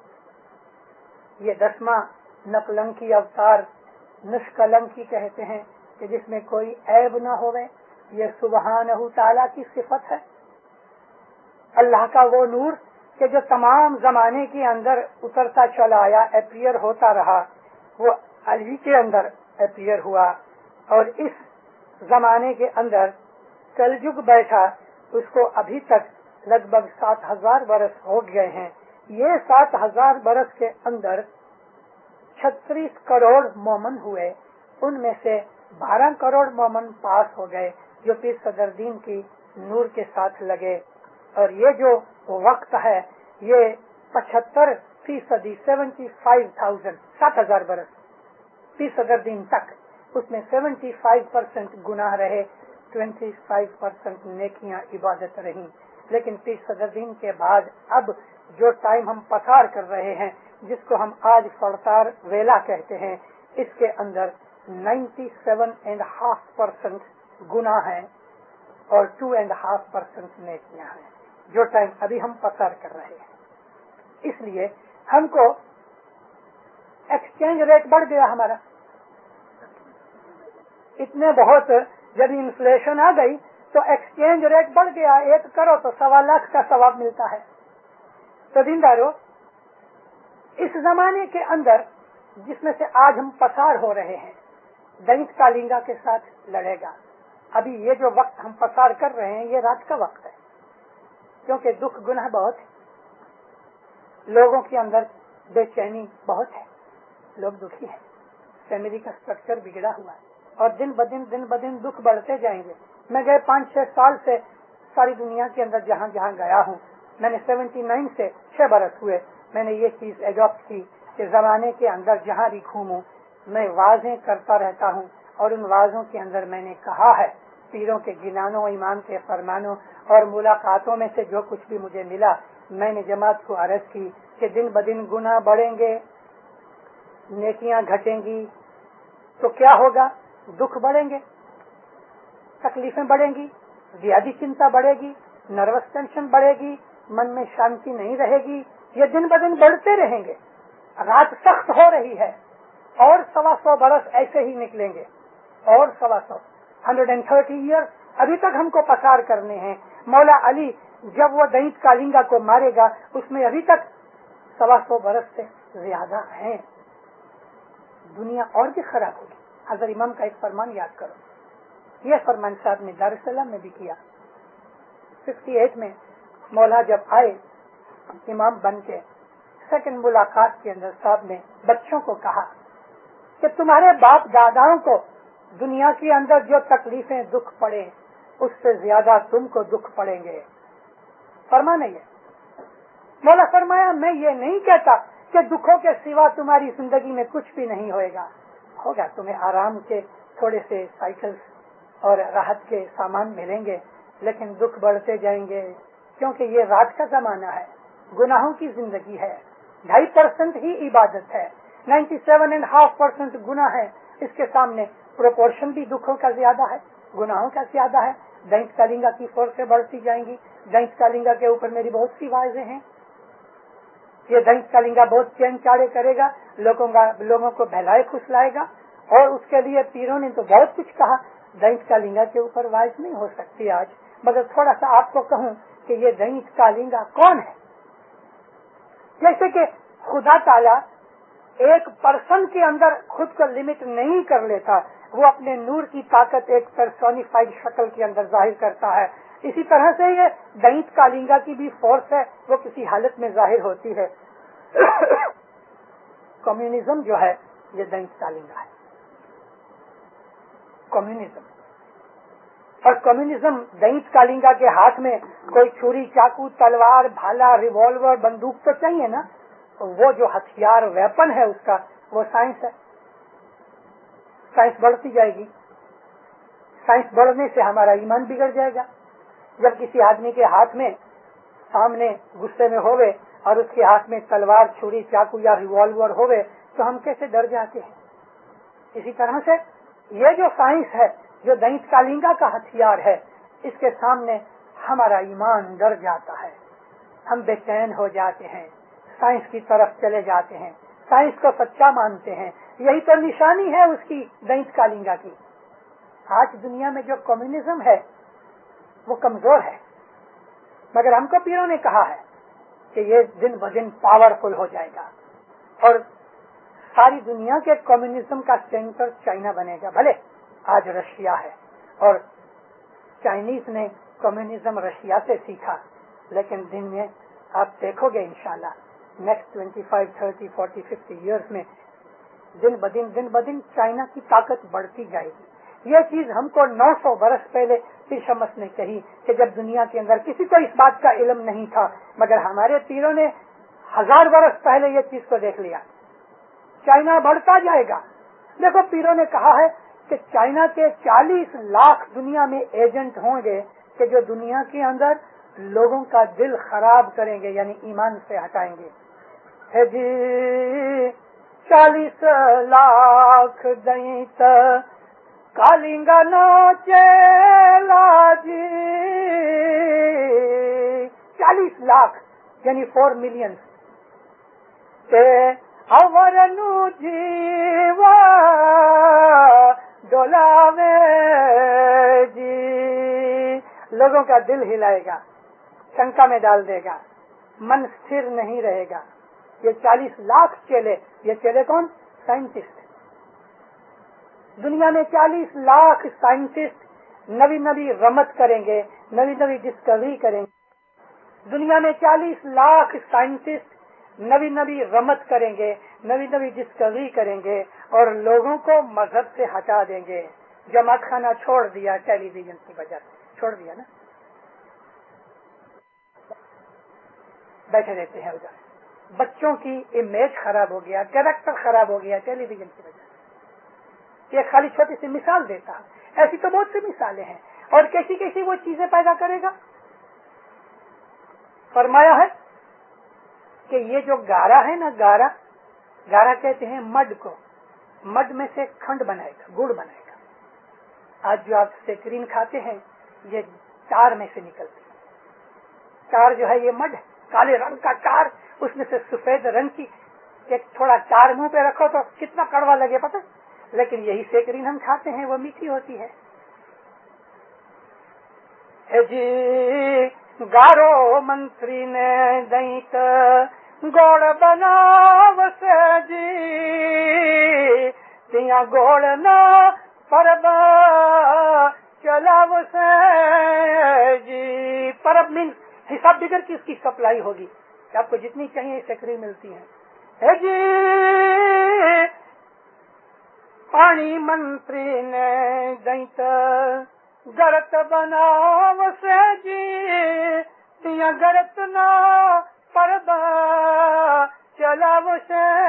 یہ دسواں نقلنکی اوتار نشکلنکی کہتے ہیں کہ جس میں کوئی عیب نہ ہوئے. یہ سبحانہ تعالیٰ کی صفت ہے، اللہ کا وہ نور کہ جو تمام زمانے کے اندر اترتا چلا آیا، اپیئر ہوتا رہا، وہ علی کے اندر اپیئر ہوا. اور اس زمانے کے اندر کل یگ بیٹھا، اس کو ابھی تک لگ بھگ سات ہزار برس ہو گئے ہیں. یہ سات ہزار برس کے اندر چھتیس کروڑ مومن ہوئے. ان میں سے بارہ کروڑ مومن پاس ہو گئے جو پیر صدر دین کی نور کے ساتھ لگے. اور یہ جو وقت ہے یہ پچہتر فیصدی سیونٹی فائیو تھاؤزینڈ سات ہزار برس پیر صدر دین تک، اس میں سیونٹی فائیو پرسینٹ گناہ رہے، ٹوینٹی فائیو پرسینٹ نیکیاں عبادت رہیں. لیکن پیر صدر دین کے بعد اب جو ٹائم ہم پسار کر رہے ہیں، جس کو ہم آج فڑتار ویلا کہتے ہیں، اس کے اندر ninety seven and half percent گناہ ہیں اور ٹو اینڈ ہاف پرسینٹ نیکیاں ہیں، جو ٹائم ابھی ہم پسار کر رہے ہیں. اس لیے ہم کو ایکسچینج ریٹ بڑھ گیا ہمارا. اتنے بہت جب انفلیشن آ گئی تو ایکسچینج ریٹ بڑھ گیا. ایک کرو تو سوا لاکھ کا ثواب ملتا ہے. تو دیندارو، اس زمانے کے اندر जिसमें से आज हम पसार हो रहे हैं, दैनिक कालिंगा के साथ लड़ेगा। अभी ये जो वक्त हम पसार कर रहे हैं ये रात का वक्त है, क्योंकि दुख गुनाह बहुत है, लोगों के अंदर बेचैनी बहुत है, लोग दुखी हैं, फैमिली का स्ट्रक्चर बिगड़ा हुआ है और दिन ब दिन दिन ब दिन दुख बढ़ते जाएंगे। मैं गए पाँच छह साल से सारी दुनिया के अंदर जहाँ जहाँ गया हूँ, मैंने उन्यासी से छह बरस हुए मैंने ये चीज एडॉप्ट की कि जमाने के अंदर जहाँ भी घूमूं मैं वाजें करता रहता हूँ और उन वाजों के अंदर मैंने कहा है पीरों के गिनानों, इमाम के फरमानों और मुलाकातों में से जो कुछ भी मुझे मिला, मैंने जमात को अर्ज की कि दिन ब दिन गुनाह बढ़ेंगे, नेकियां घटेंगी, तो क्या होगा? दुख बढ़ेंगे, तकलीफें बढ़ेंगी, ज्यादा चिंता बढ़ेगी, नर्वस टेंशन बढ़ेगी, मन में शांति नहीं रहेगी। ये दिन ब दिन बढ़ते रहेंगे। रात सख्त हो रही है और सवा सौ बरस ऐसे ही निकलेंगे और सवा सौ हंड्रेड एंड थर्टी ईयर अभी तक हमको पसार करने हैं। मौला अली जब वो दैत कालिंगा को मारेगा उसमें अभी तक सवा सौ बरस से ज्यादा हैं। दुनिया और भी खराब होगी। हज़रत इमाम का एक फरमान याद करो, ये फरमान साहब ने दारुस सलाम में भी किया। अट्ठावन में मौला जब आए इमाम बन के, सेकंड मुलाकात के अंदर साहब ने बच्चों को कहा कि तुम्हारे बाप दादाओं को दुनिया के अंदर जो तकलीफें दुख पड़े उससे ज्यादा तुमको दुख पड़ेंगे। फरमाने ये मौला फरमाया, मैं ये नहीं कहता कि दुखों के सिवा तुम्हारी जिंदगी में कुछ भी नहीं होएगा, होगा। तुम्हें आराम के थोड़े से साइकिल्स और राहत के सामान मिलेंगे, लेकिन दुख बढ़ते जाएंगे, क्योंकि ये रात का जमाना है, गुनाहों की जिंदगी है। ढाई परसेंट ही इबादत है, ninety seven and half percent गुनाह है। इसके सामने प्रोपोर्शन भी दुखों का ज्यादा है, गुनाहों का ज्यादा है। दैत कालिंगा की फोर्सें बढ़ती जाएंगी। दैत कालिंगा के ऊपर मेरी बहुत सी वाज़ें हैं। ये दैत कालिंगा बहुत चैन चाड़े करेगा, लोगों का लोगों को बहलाए फुसलाएगा, और उसके लिए पीरों ने तो बहुत कुछ कहा। दैत कालिंगा के ऊपर वाज नहीं हो सकती आज, मगर थोड़ा सा आपको कहूँ कि ये दैत कालिंगा कौन है। जैसे कि खुदा ताला एक पर्सन के अंदर खुद को लिमिट नहीं कर लेता, वो अपने नूर की ताकत एक पर्सोनिफाइड शक्ल के अंदर जाहिर करता है। इसी तरह से ये दैत कालिंगा की भी फोर्स है, वो किसी हालत में जाहिर होती है। कम्युनिज्म जो है ये दैत कालिंगा है, कम्युनिज्म। और कम्युनिज्म दैत कालिंगा के हाथ में कोई छुरी, चाकू, तलवार, भाला, रिवॉल्वर, बंदूक तो चाहिए ना। तो वो जो हथियार वेपन है उसका वो साइंस है। साइंस बढ़ती जाएगी, साइंस बढ़ने से हमारा ईमान बिगड़ जाएगा। जब किसी आदमी के हाथ में सामने गुस्से में होवे और उसके हाथ में तलवार, छुरी, चाकू या रिवॉल्वर होवे तो हम कैसे डर जाते हैं। इसी तरह से ये जो साइंस है, जो दैत कालिंगा का हथियार है, इसके सामने हमारा ईमान डर जाता है, हम बेचैन हो जाते हैं, साइंस की तरफ चले जाते हैं, साइंस को सच्चा मानते हैं। यही तो निशानी है उसकी, दैत कालिंगा की। आज दुनिया में जो कम्युनिज्म है वो कमजोर है, मगर हमको पीरों ने कहा है कि ये दिन ब दिन पावरफुल हो जाएगा और सारी दुनिया के कम्युनिज्म का सेंटर चाइना बनेगा। भले आज रशिया है और चाइनीज ने कम्युनिज्म रशिया से सीखा, लेकिन दिन में आप देखोगे इंशाल्लाह next twenty five, thirty, forty, fifty years में दिन ब दिन दिन ब दिन चाइना की ताकत बढ़ती जाएगी। ये चीज हमको नौ सौ बरस पहले फिर शमस ने कही कि जब दुनिया के अंदर किसी को इस बात का इल्म नहीं था, मगर हमारे पीरों ने हजार बरस पहले ये चीज को देख लिया। चाइना बढ़ता जाएगा। देखो पीरों ने कहा है कि चाइना के चालीस लाख दुनिया में एजेंट होंगे कि जो दुनिया के अंदर लोगों का दिल खराब करेंगे, यानी ईमान से हटाएंगे। है जी चालीस लाख दैत कालिंगा नाचेला जी, चालीस लाख यानी फोर मिलियन ते अवरनु जीवा डोलावे जी। लोगों का दिल हिलाएगा, शंका में डाल देगा, मन स्थिर नहीं रहेगा। ये चालीस लाख चेले, ये चेले कौन? साइंटिस्ट, दुनिया में चालीस लाख साइंटिस्ट नवी नवी रमत करेंगे, नवी नवी डिस्कवरी करेंगे। दुनिया में चालीस लाख साइंटिस्ट नवी नवी रमत करेंगे, नवी नवी डिस्कवरी करेंगे और लोगों को मजहब से हटा देंगे। जमात खाना छोड़ दिया टेलीविजन की वजह से, छोड़ दिया ना, बैठे रहते हैं उधर। बच्चों की इमेज खराब हो गया, कैरेक्टर खराब हो गया टेलीविजन की वजह से। ये खाली छोटी सी मिसाल देता है, ऐसी तो बहुत सी मिसालें हैं। और कैसी कैसी वो चीजें पैदा करेगा। फरमाया है कि ये जो गारा है ना, गारा गारा कहते हैं मड को, मड में से खंड बनाएगा, गुड़ बनाएगा। आज जो आप सेक्रीन खाते हैं ये चार में से निकलती है। चार जो है ये मड, काले रंग का चार, उसमें से सफेद रंग की एक थोड़ा चार मुंह पे रखो तो कितना कड़वा लगे पता है? लेकिन यही सेक्रीन हम खाते हैं, वो मीठी होती है। जी गारो मंत्री ने दैत गोड़ बनावस जी, तिया गोड़ ना परब चलावस जी। परब मीन हिसाब बिगर की इसकी सप्लाई होगी, आपको जितनी चाहिए सेक्री मिलती है। है जी पानी मंत्री ने दैत गरत बनावस जी, तिया गरत ना परब चलावस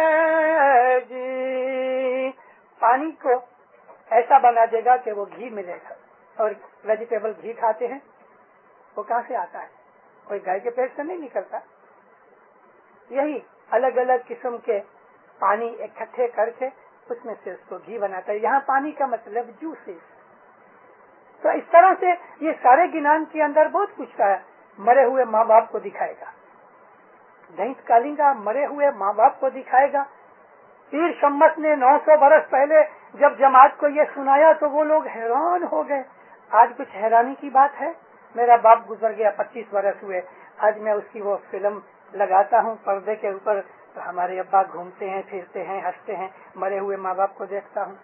जी। पानी को ऐसा बना देगा कि वो घी मिलेगा। और वेजिटेबल घी खाते हैं, वो कहाँ से आता है? कोई गाय के पेट से नहीं निकलता। यही अलग अलग किस्म के पानी इकट्ठे करके उसमें से उसको घी बनाता है। यहाँ पानी का मतलब जूसेस। तो इस तरह से ये सारे गिनान के अंदर बहुत कुछ है। मरे हुए माँ बाप को दिखाएगा, दैत कालिंगा मरे हुए माँ बाप को दिखाएगा। पीर शम्मस ने नौ सौ बरस पहले जब जमात को ये सुनाया तो वो लोग हैरान हो गए। आज कुछ हैरानी की बात है? मेरा बाप गुजर गया, पच्चीस बरस हुए, आज मैं उसकी वो फिल्म लगाता हूँ पर्दे के ऊपर, तो हमारे अब्बा घूमते हैं, फिरते हैं, हंसते हैं, मरे हुए माँ बाप को देखता हूँ।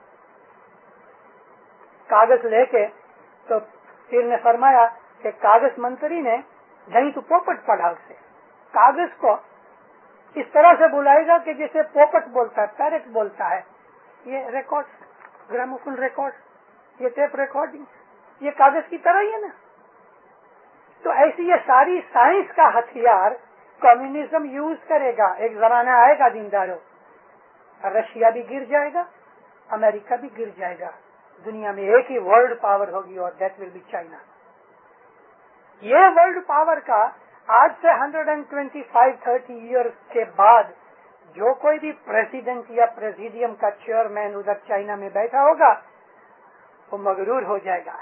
कागज लेके तो पीर ने फरमाया कि कागज मंत्री ने नहीं तो पोपट पढ़ा उसे। कागज को इस तरह से बुलाएगा कि जैसे पोपट बोलता है, पैरेट बोलता है। ये रिकॉर्ड, ग्रामोफोन रिकॉर्ड, ये टेप रिकॉर्डिंग, ये कागज की तरह ही है ना। तो ऐसी ये सारी साइंस का हथियार कम्युनिज्म यूज करेगा। एक जमाना आएगा दीनदारों, रशिया भी गिर जाएगा, अमेरिका भी गिर जाएगा, दुनिया में एक ही वर्ल्ड पावर होगी और दैट विल बी चाइना। ये वर्ल्ड पावर का आज से एक सौ पच्चीस तीस इयर्स के बाद जो कोई भी प्रेसिडेंट या प्रेसिडियम का चेयरमैन उधर चाइना में बैठा होगा वो मगरूर हो जाएगा,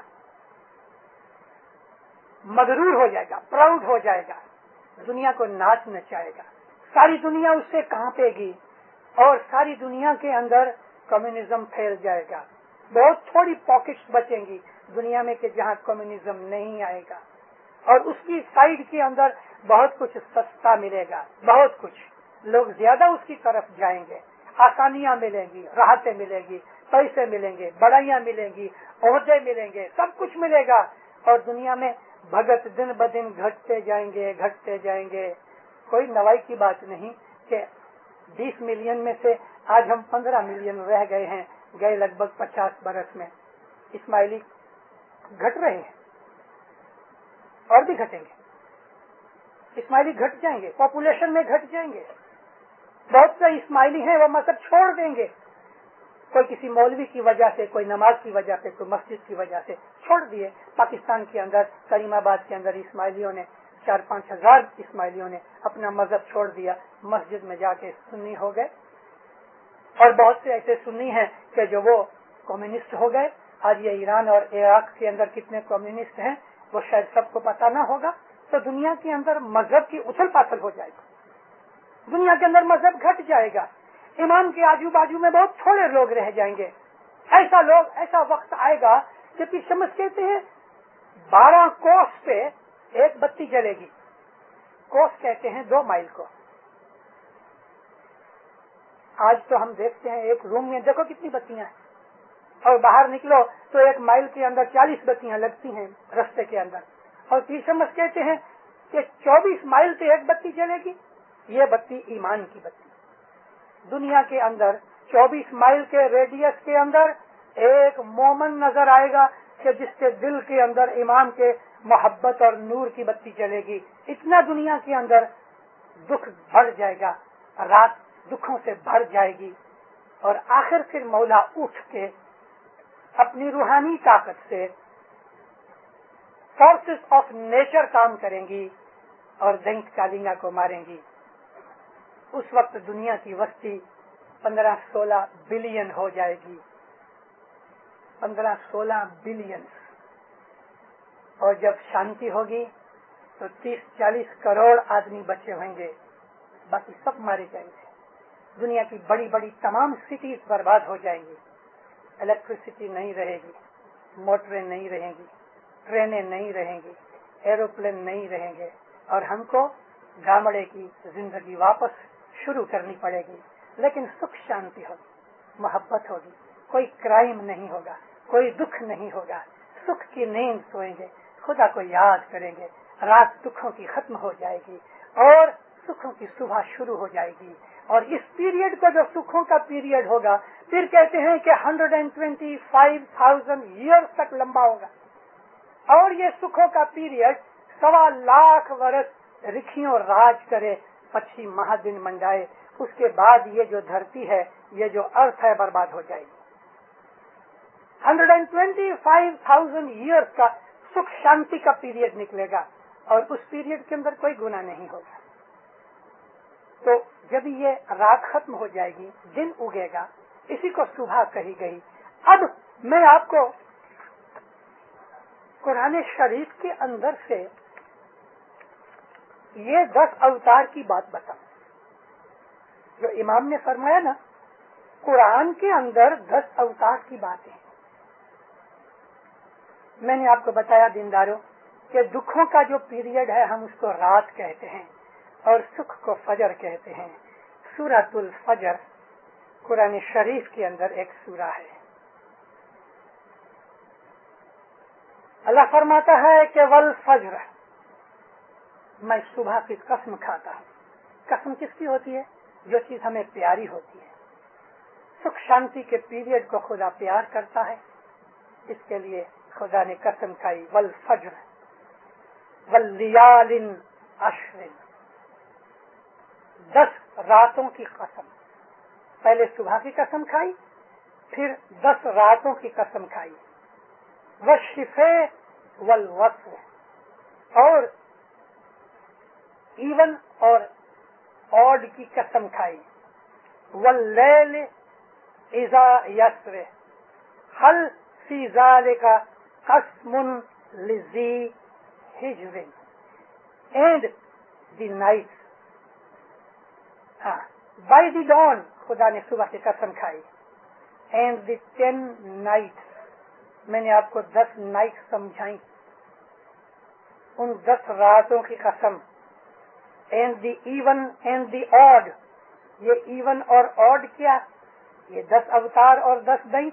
मगरूर हो जाएगा, प्राउड हो जाएगा, दुनिया को नाच नचाएगा। सारी दुनिया उससे कांपेगी और सारी दुनिया के अंदर कम्युनिज्म फैल जाएगा। बहुत थोड़ी पॉकेट्स बचेंगी दुनिया में कि जहाँ कम्युनिज्म नहीं आएगा, और उसकी साइड के अंदर बहुत कुछ सस्ता मिलेगा, बहुत कुछ लोग ज्यादा उसकी तरफ जाएंगे, आसानियां मिलेंगी, राहतें मिलेंगी, पैसे मिलेंगे, बड़ाइयां मिलेंगी, ओहदे मिलेंगे, सब कुछ मिलेगा। और दुनिया में भगत दिन ब दिन घटते जाएंगे, घटते जाएंगे। कोई नवाई की बात नहीं कि बीस मिलियन में से आज हम पंद्रह मिलियन रह गए हैं, गए लगभग पचास बरस में। इस्माइली घट रहे हैं और भी घटेंगे, इस्माइली घट जाएंगे, पॉपुलेशन में घट जाएंगे। बहुत से इस्माइली हैं वो मजहब छोड़ देंगे, कोई किसी मौलवी की वजह से, कोई नमाज की वजह से, कोई मस्जिद की वजह से छोड़ दिए। पाकिस्तान के अंदर करीमाबाद के अंदर इस्माइलियों ने, चार पांच हजार इस्माइलियों ने अपना मजहब छोड़ दिया, मस्जिद में जाके सुन्नी हो गए। और बहुत से ऐसे सुन्नी हैं कि जो वो कम्युनिस्ट हो गए। आज ये ईरान और इराक के अंदर कितने कम्युनिस्ट हैं वो शायद सबको पता ना होगा। तो दुनिया के अंदर मजहब की उछल पाथल हो जाएगी, दुनिया के अंदर मजहब घट जाएगा। इमाम के आजू बाजू में बहुत थोड़े लोग रह जाएंगे। ऐसा लोग ऐसा वक्त आएगा कि पीर शम्स कहते हैं बारह कोस पे एक बत्ती जलेगी। कोस कहते हैं दो माइल को। آج تو ہم دیکھتے ہیں ایک روم میں دیکھو کتنی بتیاں ہیں، اور باہر نکلو تو ایک مائل کے اندر چالیس بتیاں لگتی ہیں رستے کے اندر، اور کرسمس کہتے ہیں کہ چوبیس مائل سے ایک بتی چلے گی. یہ بتی ایمان کی بتی. دنیا کے اندر چوبیس مائل کے ریڈیس کے اندر ایک مومن نظر آئے گا کہ جس کے دل کے اندر ایمان کے محبت اور نور کی بتی چلے گی. اتنا دنیا کے اندر دکھ بڑھ جائے گا، رات دکھوں سے بھر جائے گی، اور آخر پھر مولا اٹھ کے اپنی روحانی طاقت سے فورسز آف نیچر کام کریں گی اور دینک کالینگا کو ماریں گی. اس وقت دنیا کی وسطی پندرہ سولہ بلین ہو جائے گی، پندرہ سولہ بلین. اور جب شانتی ہوگی تو تیس چالیس کروڑ آدمی بچے ہوئیں گے، باقی سب مارے جائیں گے. دنیا کی بڑی بڑی تمام سٹیز برباد ہو جائیں گی. الیکٹریسٹی نہیں رہے گی، موٹریں نہیں رہیں گی، ٹرینیں نہیں رہیں گی، ایروپلین نہیں رہیں گے، اور ہم کو گامڑے کی زندگی واپس شروع کرنی پڑے گی. لیکن سکھ شانتی ہوگی، محبت ہوگی، کوئی کرائم نہیں ہوگا، کوئی دکھ نہیں ہوگا. سکھ کی نیند سوئیں گے، خدا کو یاد کریں گے، رات دکھوں کی ختم ہو جائے گی اور سکھوں کی صبح شروع ہو جائے گی. اور اس پیریڈ کو جو سکھوں کا پیریڈ ہوگا پھر کہتے ہیں کہ hundred and twenty five thousand years تک لمبا ہوگا. اور یہ سکھوں کا پیریڈ سوا لاکھ برس رکھیوں راج کرے، پچھی مہادن منڈائے. اس کے بعد یہ جو دھرتی ہے، یہ جو ارتھ ہے، برباد ہو جائے گی. Hundred and twenty five thousand years کا سکھ شانتی کا پیریڈ نکلے گا، اور اس پیریڈ کے اندر کوئی گناہ نہیں ہوگا. تو جب یہ رات ختم ہو جائے گی، دن اگے گا، اسی کو صبح کہی گئی. اب میں آپ کو قرآن شریف کے اندر سے یہ دس اوتار کی بات بتاؤں. جو امام نے فرمایا نا، قرآن کے اندر دس اوتار کی باتیں. میں نے آپ کو بتایا دینداروں کہ دکھوں کا جو پیریڈ ہے ہم اس کو رات کہتے ہیں اور سکھ کو فجر کہتے ہیں. سورۃ الفجر قرآن شریف کے اندر ایک سورہ ہے. اللہ فرماتا ہے کہ والفجر، میں صبح کی قسم کھاتا ہوں. قسم کس کی ہوتی ہے؟ جو چیز ہمیں پیاری ہوتی ہے. سکھ شانتی کے پیریڈ کو خدا پیار کرتا ہے، اس کے لیے خدا نے قسم کھائی والفجر واللیال عشر. دس راتوں کی قسم. پہلے صبح کی قسم کھائی، پھر دس راتوں کی قسم کھائی. والشفع والوتر، اور ایون اور آڈ کی قسم کھائی. واللیل اذا یسر هل فی ذلک قسم لذی حجر. اینڈ دی نائٹ، ہاں بائی دی ڈان خدا نے صبح کی قسم کھائی. اینڈ دی ٹین نائٹ، میں نے آپ کو دس نائٹ سمجھائی، ان دس راتوں کی قسم. And the even and the odd, یہ ایون اور آڈ کیا؟ یہ دس اوتار اور دس دینک،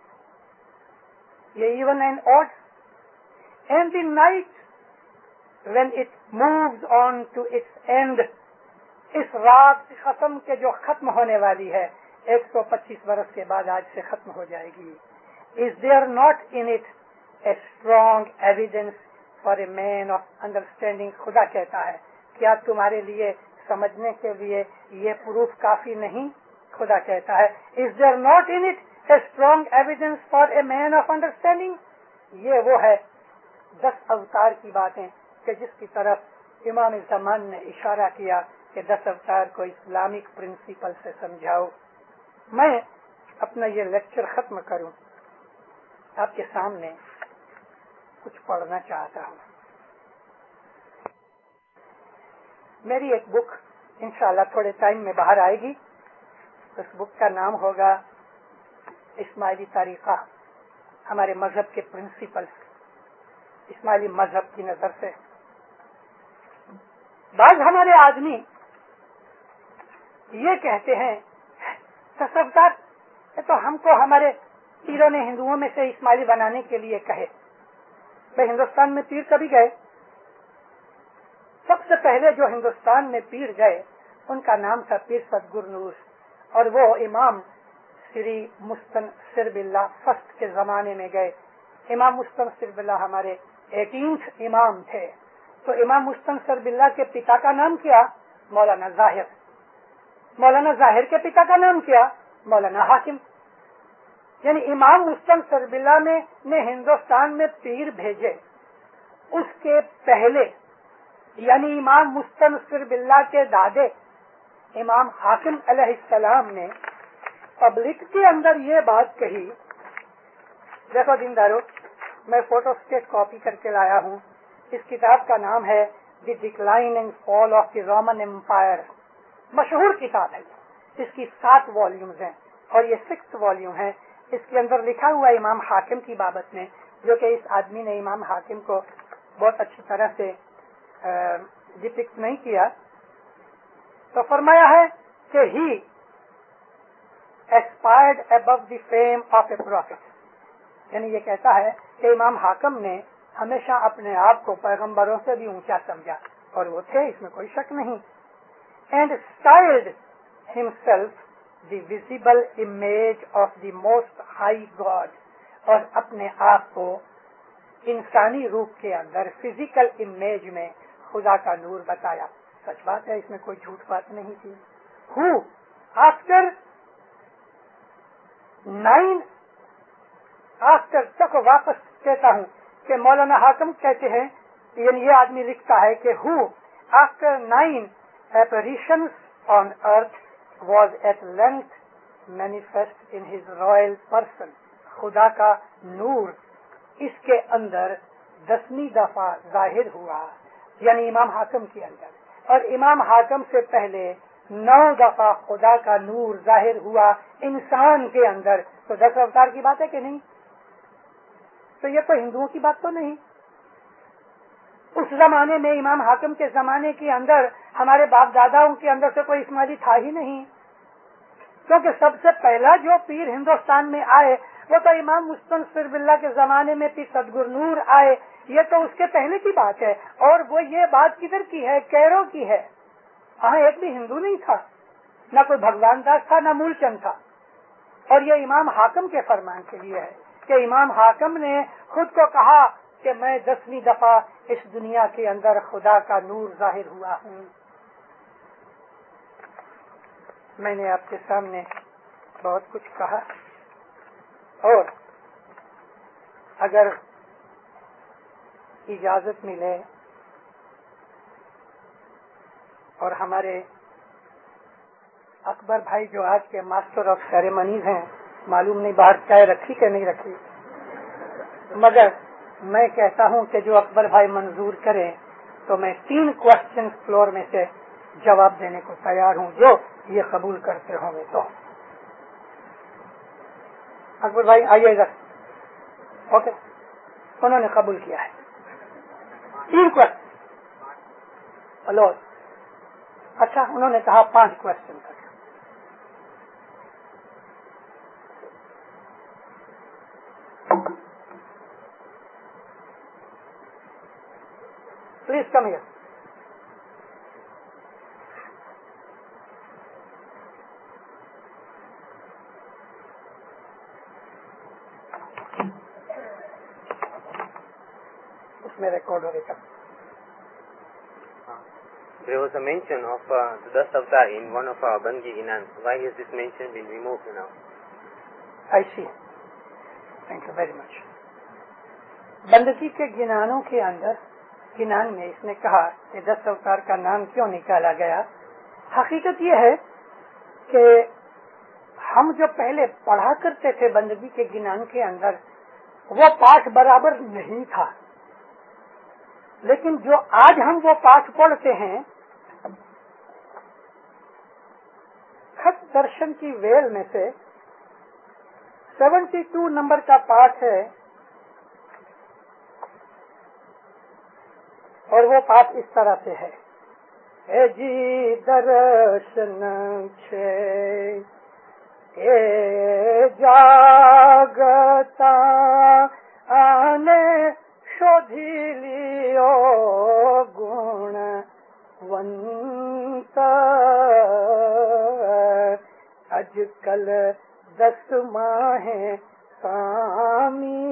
یہ even and odd. And the night when it moves on to its end, اس رات کی قسم کے جو ختم ہونے والی ہے، ایک سو پچیس برس کے بعد آج سے ختم ہو جائے گی. Is there not in it a strong evidence for a man of understanding؟ خدا کہتا ہے کیا تمہارے لیے سمجھنے کے لیے یہ پروف کافی نہیں؟ خدا کہتا ہے Is there not in it a strong evidence for a man of understanding؟ یہ وہ ہے دس اوتار کی باتیں کہ جس کی طرف امام زمان نے اشارہ کیا کہ دس اوتار کو اسلامک پرنسپل سے سمجھاؤ. میں اپنا یہ لیکچر ختم کروں، آپ کے سامنے کچھ پڑھنا چاہتا ہوں. میری ایک بک انشاءاللہ تھوڑے ٹائم میں باہر آئے گی. اس بک کا نام ہوگا اسماعیلی طریقہ، ہمارے مذہب کے پرنسپلز، اسماعیلی مذہب کی نظر سے. بعض ہمارے آدمی یہ کہتے ہیں تصوفدار تو ہم کو ہمارے پیروں نے ہندوؤں میں سے اسماعیلی بنانے کے لیے کہے. بھائی ہندوستان میں پیر کبھی گئے؟ سب سے پہلے جو ہندوستان میں پیر گئے ان کا نام تھا پیر سدگر نور، اور وہ امام سری مستنصر باللہ فرسٹ کے زمانے میں گئے. امام مستنصر باللہ ہمارے ایٹینتھ امام تھے. تو امام مستنصر باللہ کے پتا کا نام کیا؟ مولانا ظاہر. مولانا ظاہر کے پتا کا نام کیا؟ مولانا حاکم. یعنی امام مستنصر باللہ نے, نے ہندوستان میں پیر بھیجے. اس کے پہلے یعنی امام مستنصر باللہ کے دادے امام حاکم علیہ السلام نے پبلک کے اندر یہ بات کہی. دیکھو دیندارو، میں فوٹو اسٹیٹ کاپی کر کے لایا ہوں. اس کتاب کا نام ہے the decline and fall of the Roman empire. مشہور کتاب ہے. اس کی سات والیومز ہیں اور یہ سکس والیوم ہے. اس کے اندر لکھا ہوا امام حاکم کی بابت میں، جو کہ اس آدمی نے امام حاکم کو بہت اچھی طرح سے ڈپکٹ نہیں کیا. تو فرمایا ہے کہ he aspired above the fame of a prophet. یعنی یہ کہتا ہے کہ امام حاکم نے ہمیشہ اپنے آپ کو پیغمبروں سے بھی اونچا سمجھا، اور وہ تھے، اس میں کوئی شک نہیں. And styled himself the visible image of the most high God, اور اپنے آپ کو انسانی روپ کے اندر فزیکل امیج میں خدا کا نور بتایا. سچ بات ہے، اس میں کوئی جھوٹ بات نہیں تھی. ہو آفٹر نائن آفٹر تک واپس کہتا ہوں کہ مولانا حاکم کہتے ہیں، یعنی یہ آدمی لکھتا ہے کہ who after nine apparitions on earth was at length manifest in his royal person. خدا کا نور اس کے اندر دسویں دفعہ ظاہر ہوا، یعنی امام حاکم کے اندر. اور امام حاکم سے پہلے نو دفعہ خدا کا نور ظاہر ہوا انسان کے اندر. تو دس اوتار کی بات ہے کہ نہیں؟ تو یہ تو ہندوؤں کی بات تو نہیں. اس زمانے میں امام حاکم کے زمانے کے اندر ہمارے باپ داداؤں کے اندر سے کوئی اسماعیلی تھا ہی نہیں، کیونکہ سب سے پہلا جو پیر ہندوستان میں آئے وہ تو امام مستنصر باللہ کے زمانے میں پیر سدگر نور آئے. یہ تو اس کے پہلے کی بات ہے. اور وہ یہ بات کدھر کی ہے؟ کیرو کی ہے. وہاں ایک بھی ہندو نہیں تھا، نہ کوئی بھگوان داس تھا، نہ مول چند تھا. اور یہ امام حاکم کے فرمان کے لیے ہے کہ امام حاکم نے خود کو کہا کہ میں دسویں دفعہ اس دنیا کے اندر خدا کا نور ظاہر ہوا ہوں. میں نے آپ کے سامنے بہت کچھ کہا، اور اگر اجازت ملے اور ہمارے اکبر بھائی جو آج کے ماسٹر آف سیریمنیز ہیں، معلوم نہیں باہر چائے رکھی کہ نہیں رکھی، مگر میں کہتا ہوں کہ جو اکبر بھائی منظور کریں تو میں تین کوشچن فلور میں سے جواب دینے کو تیار ہوں، جو یہ قبول کرتے ہوں گے. تو اکبر بھائی آئیے گا. اوکے، انہوں نے قبول کیا ہے. تین کوشچن. ہلو، اچھا، انہوں نے کہا پانچ کوشچن تک. Please come here. اس میں ریکارڈ ہو گا. There was a mention of uh, the Das Avatar in one of our Bangi Inan. Why has this mention been removed now? I see. Thank you very much. بندگی کے گنانوں کے اندر گنان میں اس نے کہا کہ دس اوتار کا نام کیوں نکالا گیا. حقیقت یہ ہے کہ ہم جو پہلے پڑھا کرتے تھے بندگی کے گنان کے اندر وہ پاٹھ برابر نہیں تھا، لیکن جو آج ہم وہ پاٹھ پڑھتے ہیں خط درشن کی ویل میں سے سیونٹی ٹو نمبر کا پاٹھ ہے، اور وہ پاٹھ اس طرح سے ہے: اے جی درشن چھے हे जागता आने शोधिलियो गुणवंत अजकल दस माहे स्वामी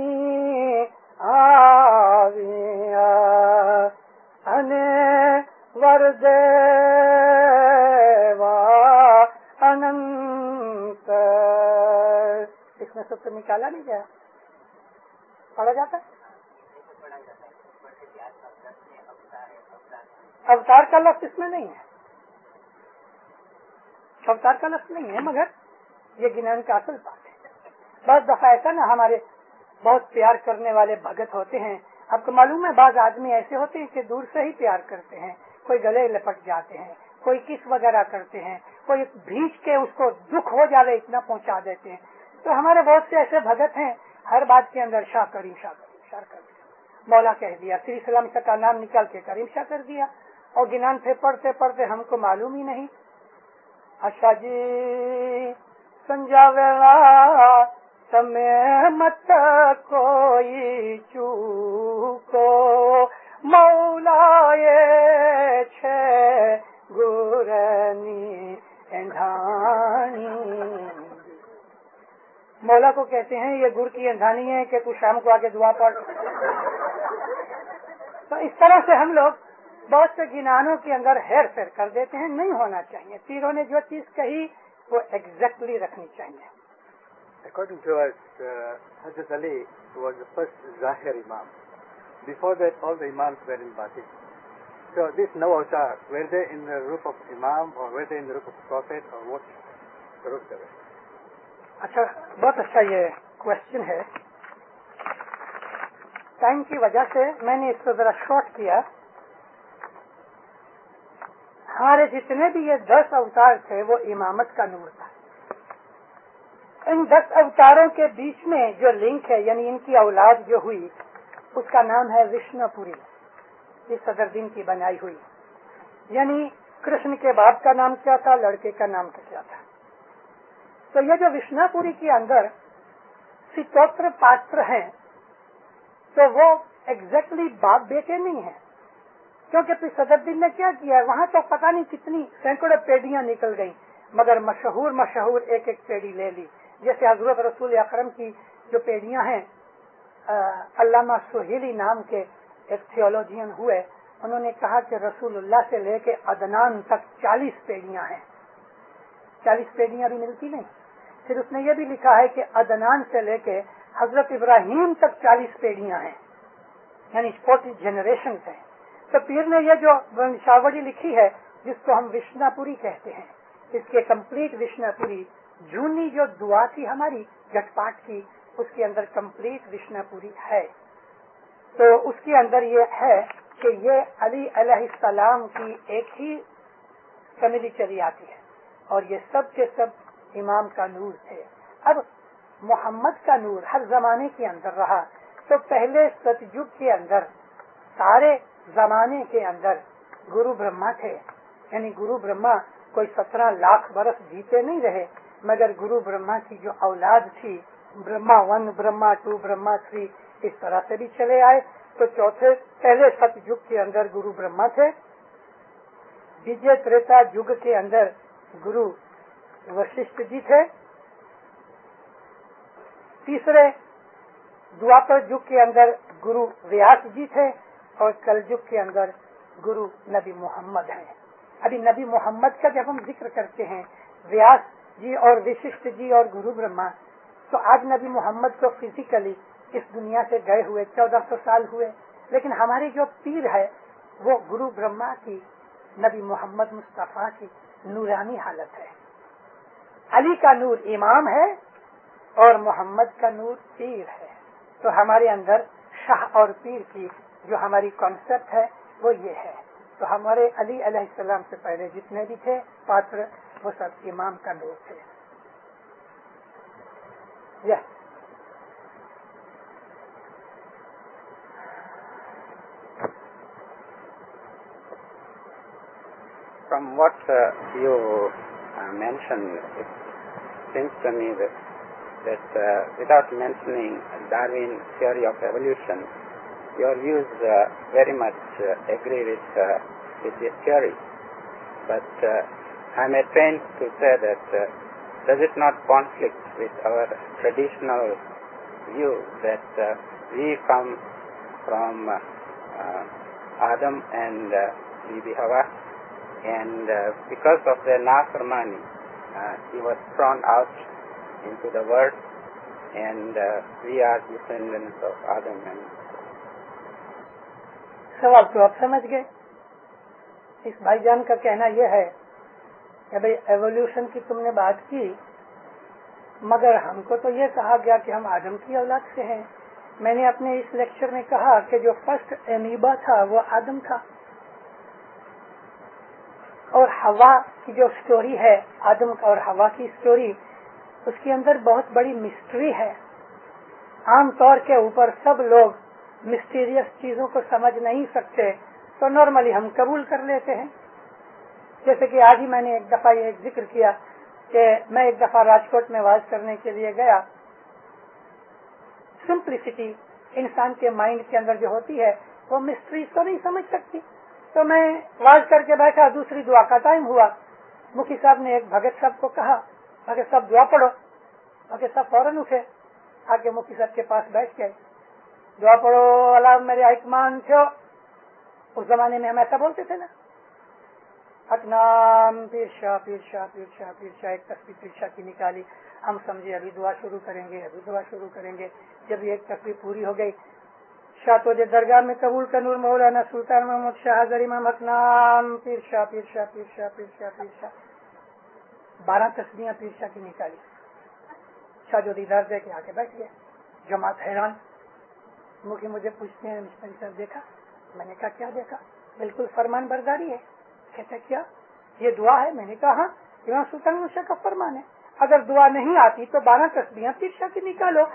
आविया अने वरदेवा अनंत। इसमें सब तो निकाला नहीं गया, पढ़ा जाता है। अवतार का लफ्ज इसमें नहीं है, अवतार का लफ्ज नहीं है, मगर ये ज्ञान का असल बात है। बस दफा ऐसा ना, हमारे बहुत प्यार करने वाले भगत होते हैं, आपको मालूम है बाज आदमी ऐसे होते हैं कि दूर से ही प्यार करते हैं, कोई गले लपट जाते हैं, कोई किस वगैरह करते हैं, कोई भींच के उसको दुख हो जाए इतना पहुंचा देते हैं। तो हमारे बहुत से ऐसे भगत हैं, हर बात के अंदर शाह करीम शाह करीम शाह कर दिया, मौला कह दिया, श्री सलाम का नाम निकाल के करीम शाह कर दिया, और गिनान थे पढ़ते पढ़ते हमको मालूम ही नहीं। अच्छा जी संजावेला समय मत कोई चूको मौलाए छे गुरनी एंधानी। मौला को कहते हैं ये गुर की एंधानी है कि तू शाम को आके दुआ पढ़। तो इस तरह से हम लोग बहुत से गिनानों के अंदर हेर फेर कर देते हैं, नहीं होना चाहिए। पीरों ने जो चीज कही वो एग्जैक्टली रखनी चाहिए। According to us, uh, Hazrat Ali was the first Zahir Imam. Before that, all the Imams were in Batin. So this no avatar, were they in the रूप of Imam or were they in the रूप of Prophet or what रूप they were? अच्छा, बहुत अच्छा ये question है। Time की वजह से मैंने इसको जरा शॉर्ट किया। हमारे जितने भी ये दस अवतार थे वो इमामत का नूर था। इन दस अवतारों के बीच में जो लिंक है, यानी इनकी औलाद जो हुई, उसका नाम है विष्णुपुरी, इस सदर दिन की बनाई हुई। यानी कृष्ण के बाप का नाम क्या था, लड़के का नाम क्या था। तो ये जो विष्णुपुरी के अंदर सितोत्र पात्र हैं, तो वो एग्जैक्टली बाप बेटे नहीं है, क्योंकि सदरुद्दीन ने क्या किया, वहाँ तो पता नहीं कितनी सैकड़ों पेड़ियां निकल गईं, मगर मशहूर मशहूर एक एक पेड़ी ले ली। जैसे हजरत रसूल अकरम की जो पेड़ियां हैं, अल्लामा सुहेली नाम के एक थियोलॉजियन हुए, उन्होंने कहा कि रसूलुल्लाह से लेके अदनान तक चालीस पेड़ियां हैं। चालीस पेड़ियां भी मिलती नहीं। फिर उसने ये भी लिखा है कि अदनान से लेके हजरत इब्राहिम तक चालीस पेड़ियां हैं, यानी फोर्टी जनरेशन है। तो पीर ने ये जो वंशावली लिखी है, जिसको हम विष्णुपुरी कहते हैं, इसके कंप्लीट विष्णुपुरी, जूनी जो दुआ थी हमारी घटपाट की, उसके अंदर कंप्लीट विष्णुपुरी है। तो उसके अंदर ये है कि ये अली अलैहिस्सलाम की एक ही फैमिली चली आती है, और ये सब के सब इमाम का नूर थे। अब मोहम्मद का नूर हर जमाने के अंदर रहा। तो पहले सतयुग के अंदर, सारे जमाने के अंदर गुरु ब्रह्मा थे, यानी गुरु ब्रह्मा कोई सत्रह लाख बरस जीते नहीं रहे, मगर गुरु ब्रह्मा की जो औलाद थी, Brahma one, Brahma two, Brahma three, इस तरह से भी चले आए। तो चौथे पहले सतयुग के अंदर गुरु ब्रह्मा थे, विजय त्रेता युग के अंदर गुरु वशिष्ठ जी थे, तीसरे द्वापर युग के अंदर गुरु व्यास जी थे, और कल युग के अंदर गुरु नबी मोहम्मद हैं। अभी नबी मोहम्मद का जब हम जिक्र करते हैं, व्यास जी और वशिष्ठ जी और गुरु ब्रह्मा, तो आज नबी मोहम्मद तो फिजिकली इस दुनिया से गए हुए चौदह सौ साल हुए, लेकिन हमारी जो पीर है वो गुरु ब्रह्मा की, नबी मोहम्मद मुस्तफा की नूरानी हालत है। अली का नूर इमाम है और मोहम्मद का नूर पीर है। तो हमारे अंदर शाह और पीर की जो हमारी कॉन्सेप्ट है वो ये है। तो हमारे अली अलैहिस्सलाम से पहले जितने भी थे पात्र, वो सब इमाम का नूर थे। यह From what uh, you uh, mentioned, seems to me that, that uh, without mentioning Darwin's theory of evolution, your views uh, very much uh, agree with, uh, with this theory. But uh, I am trained to say that uh, does it not conflict with our traditional view that uh, we come from uh, uh, Adam and uh, Bibi Hawa, and uh, because of their nafrmani, uh, he was thrown out into the world, and uh, we are descendants of Adam and सवाल तो आप समझ गए। इस भाईजान का कहना यह है कि भाई एवोल्यूशन की तुमने बात की, मगर हमको तो ये कहा गया कि हम आदम की औलाद से हैं। मैंने अपने इस लेक्चर में कहा कि जो फर्स्ट एमीबा था वो आदम था, और हवा की जो स्टोरी है, आदम और हवा की स्टोरी, उसके अंदर बहुत बड़ी मिस्ट्री है। आमतौर के ऊपर सब लोग मिस्टीरियस चीजों को समझ नहीं सकते, तो नॉर्मली हम कबूल कर लेते हैं। जैसे कि आज ही मैंने एक दफा ये जिक्र किया कि मैं एक दफा राजकोट में वाज करने के लिए गया। सिंप्लिसिटी इंसान के माइंड के अंदर जो होती है वो मिस्ट्रीज को नहीं समझ सकती। तो मैं वाज करके बैठा, दूसरी दुआ का टाइम हुआ। मुखी साहब ने एक भगत साहब को कहा, भगत साहब दुआ पढ़ो। भगत साहब फौरन उठे, आके मुखी साहब के पास बैठ गए। दुआ पढ़ो वाला मेरे आइकमान थे। उस जमाने में हम ऐसा बोलते थे ना, हटनाम पीरशाह पीरशाह पीरशाह पीरशाह, एक तस्वीर पीरशाह की निकाली। हम समझे अभी दुआ शुरू करेंगे, अभी दुआ शुरू करेंगे। जब एक तस्वीर पूरी हो गई, शातोजे दरगाह में कबूल का नूर मौलाना सुल्तान मोहम्मद शाह हज़र इमाम हकनाम पीरशाह पीरशाह पीरशाह पीरशाह पीरशाह, बारह तस्वीरें पीरशाह की निकाली। शाह जो दीदार दे के आके बैठ गए। जमात हैरान। मुखी मुझे पूछते हैं, मिस्टर सर देखा? मैंने कहा क्या देखा? बिल्कुल फरमान बरदारी है। कहते क्या? ये दुआ है? मैंने कहा हाँ, इमाम सुल्तान मोहम्मद शाह का फरमान है। अगर दुआ नहीं आती तो बारह तस्बीहें पीरशाह की निकालो।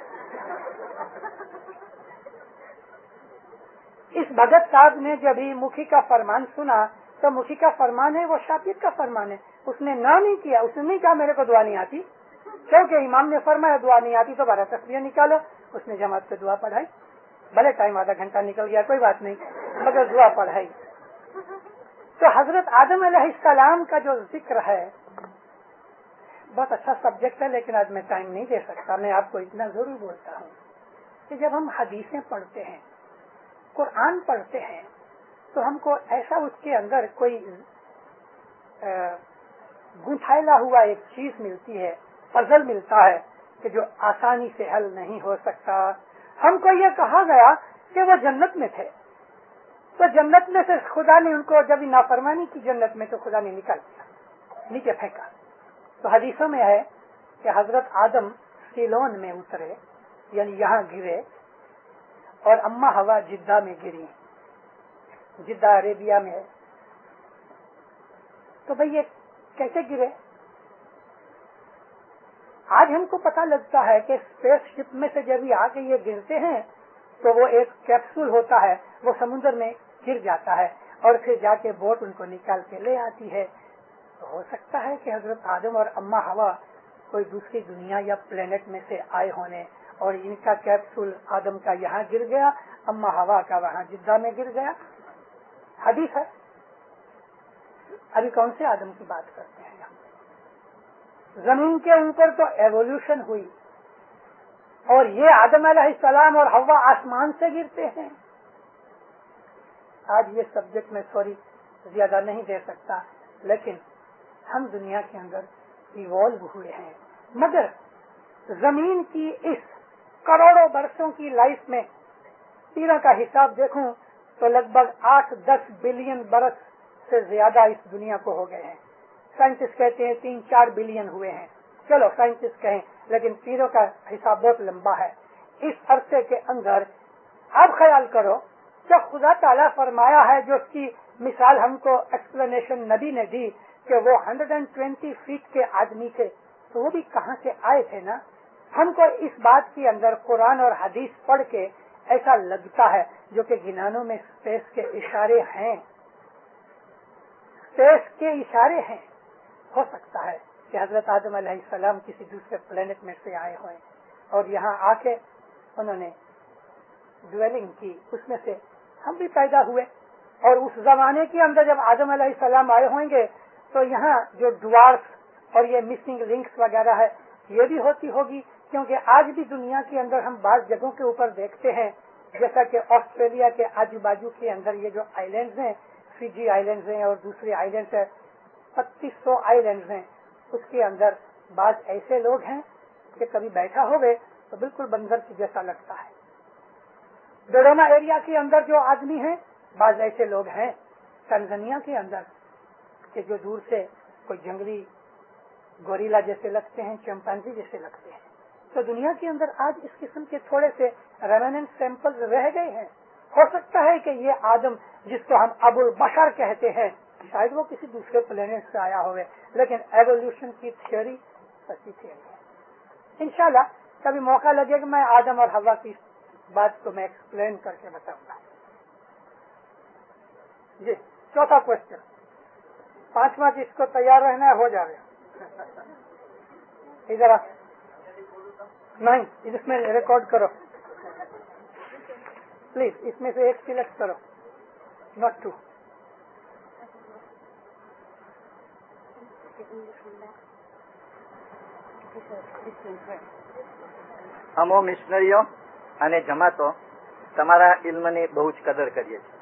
इस भगत साहब ने जब ही मुखी का फरमान सुना, तो मुखी का फरमान है वो शातिर का फरमान है। उसने ना नहीं किया, उसने नहीं कहा मेरे को दुआ नहीं आती, क्योंकि इमाम ने फरमाया दुआ नहीं आती तो बारह तस्बीहें निकालो। उसने जमात पे दुआ पढ़ाई। भले टाइम आधा घंटा निकल गया, कोई बात नहीं, मगर दुआ पढ़ाई। तो हजरत आदम अलैहिस्सलाम का जो जिक्र है बहुत अच्छा सब्जेक्ट है, लेकिन आज मैं टाइम नहीं दे सकता। मैं आपको इतना जरूर बोलता हूँ कि जब हम हदीसें पढ़ते हैं, कुरान पढ़ते हैं, तो हमको ऐसा उसके अंदर कोई गुंथायला हुआ एक चीज मिलती है, पजल मिलता है कि जो आसानी से हल नहीं हो सकता। हमको ये कहा गया कि वो जन्नत में थे, तो जन्नत में से खुदा ने उनको जब नाफरमानी की जन्नत में, तो खुदा ने निकाल दिया, नीचे फेंका। तो हदीसों में है कि हजरत आदम सीलोन में उतरे, यानी यहाँ गिरे, और अम्मा हवा जिद्दा में गिरी। जिद्दा अरेबिया में है। तो भाई ये कैसे गिरे? आज हमको पता लगता है कि स्पेसशिप में से जब आके ये गिरते हैं तो वो एक कैप्सूल होता है, वो समुद्र में गिर जाता है और फिर जाके बोट उनको निकाल के ले आती है। तो हो सकता है कि हजरत आदम और अम्मा हवा कोई दूसरी दुनिया या प्लेनेट में से आए होने, और इनका कैप्सूल आदम का यहाँ गिर गया, अम्मा हवा का वहाँ जिद्दा में गिर गया। हदीस है। अभी कौन से आदम की बात करते हैं? जमीन के ऊपर तो एवोल्यूशन हुई, और ये आदम अलैहिस्सलाम और हवा आसमान से गिरते हैं। आज ये सब्जेक्ट में सॉरी ज्यादा नहीं दे सकता, लेकिन हम दुनिया के अंदर इवॉल्व हुए हैं, मगर जमीन की इस करोड़ों बरसों की लाइफ में तीनों का हिसाब देखूं तो लगभग आठ दस बिलियन बरस से ज्यादा इस दुनिया को हो गए हैं। साइंटिस्ट कहते हैं तीन चार बिलियन हुए हैं, चलो साइंटिस्ट कहें, लेकिन तीनों का हिसाब बहुत लंबा है। इस अरसे के अंदर आप ख्याल करो, जब खुदा ताला फरमाया है, जो उसकी मिसाल हमको एक्सप्लेनेशन नबी ने दी कि वो एक सौ बीस फीट के आदमी थे, तो वो भी कहाँ से आए थे ना। हमको इस बात के अंदर कुरान और हदीस पढ़ के ऐसा लगता है, जो कि गिनानों में स्पेस के इशारे हैं, स्पेस के इशारे हैं। हो सकता है کہ حضرت آدم علیہ السلام کسی دوسرے پلینٹ میں سے آئے ہوئے اور یہاں آ کے انہوں نے ڈویلنگ کی, اس میں سے ہم بھی پیدا ہوئے. اور اس زمانے کے اندر جب آدم علیہ السلام آئے ہوں گے تو یہاں جو ڈوارف اور یہ مسنگ لنکس وغیرہ ہے یہ بھی ہوتی ہوگی, کیونکہ آج بھی دنیا کے اندر ہم بعض جگہوں کے اوپر دیکھتے ہیں, جیسا کہ آسٹریلیا کے آجو بازو کے اندر یہ جو آئی لینڈز ہیں, فیجی آئی لینڈز ہیں اور دوسرے آئی لینڈز ہیں, پچیس سو آئی لینڈز ہیں, اس کے اندر بعض ایسے لوگ ہیں کہ کبھی بیٹھا ہوئے تو بالکل بندر کی جیسا لگتا ہے. ڈوڈوما ایریا کے اندر جو آدمی ہیں بعض ایسے لوگ ہیں تنزانیہ کے اندر کہ جو دور سے کوئی جنگلی گوریلا جیسے لگتے ہیں, چمپینزی جیسے لگتے ہیں. تو دنیا کے اندر آج اس قسم کے تھوڑے سے ریمننٹ سیمپل رہ گئے ہیں. ہو سکتا ہے کہ یہ آدم جس کو ہم ابو البشر کہتے ہیں شاید وہ کسی دوسرے پلینٹ سے آیا ہوئے, لیکن ایوولوشن کی تھیوری سچی تھیوری ہے. انشاءاللہ کبھی موقع لگے کہ میں آدم اور حوا کی بات کو میں ایکسپلین کر کے بتاؤں گا. جی چوتھا کوشچن, پانچواں جس کو تیار رہنا ہے ہو جا رہا ادھر نہیں, اس میں ریکارڈ کرو پلیز, اس میں سے ایک سلیکٹ کرو, ناٹ ٹو. અમો મિશનરીઓ અને જમાતો તમારા ઇલ્મની બહુ જ કદર કરીએ છીએ,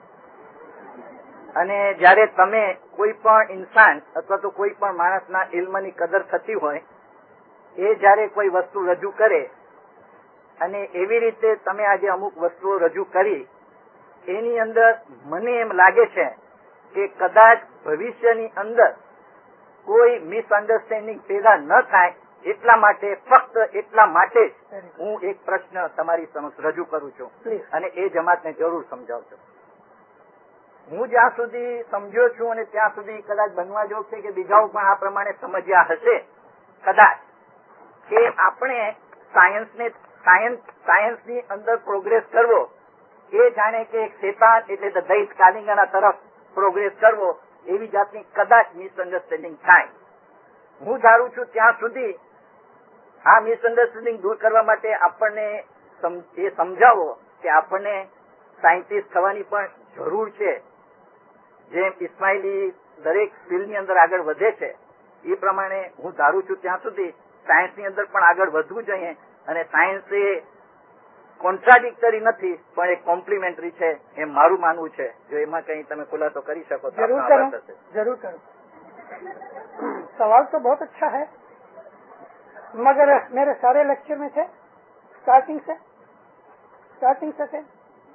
અને જ્યારે તમે કોઈ પણ ઇન્સાન અથવા તો કોઈ પણ માણસના ઇલ્મની કદર થતી હોય એ જ્યારે કોઈ વસ્તુ રજૂ કરે અને એવી રીતે તમે આજે અમુક વસ્તુઓ રજૂ કરી એની અંદર મને એમ લાગે છે કે કદાચ ભવિષ્યની અંદર કોઈ મિસઅન્ડરસ્ટેન્ડિંગ પેદા ન થાય એટલા માટે ફક્ત એટલા માટે જ હું એક પ્રશ્ન તમારી સમક્ષ રજૂ કરું છું અને એ જમાતને જરૂર સમજાવજો. હું જ્યાં સુધી સમજ્યો છું અને ત્યાં સુધી કદાચ બનવા જેવું છે કે બીજાઓ પણ આ પ્રમાણે સમજ્યા હશે કદાચ, કે આપણે સાયન્સને સાયન્સ સાયન્સની અંદર પ્રોગ્રેસ કરવો એ જાણે કે એક શેતાન એટલે દૈત કાલિંગાના તરફ પ્રોગ્રેસ કરવો એવી જાતની કદાચ મિસઅન્ડરસ્ટેન્ડિંગ થાય. હું ધારું છું ત્યાં સુધી આ મિસઅન્ડરસ્ટેન્ડિંગ દૂર કરવા માટે આપણને એ સમજાવો કે આપણને સાયન્ટિસ્ટ થવાની પણ જરૂર છે. જેમ ઇસ્માઇલી દરેક ફિલ્ડની અંદર આગળ વધે છે એ પ્રમાણે હું ધારું છું ત્યાં સુધી સાયન્સની અંદર પણ આગળ વધવું જોઈએ, અને સાયન્સ એ કોન્ટ્રાડિક્ટરી નથી પણ એ કોમ્પ્લિમેન્ટરી છે એમ મારું માનવું છે. જો એમાં કઈ તમે ખુલાસો કરી શકો તો જરૂર કરું જરૂર કરું. सवाल तो बहुत अच्छा है, मगर मेरे सारे लेक्चर में थे स्टार्टिंग से स्टार्टिंग से थे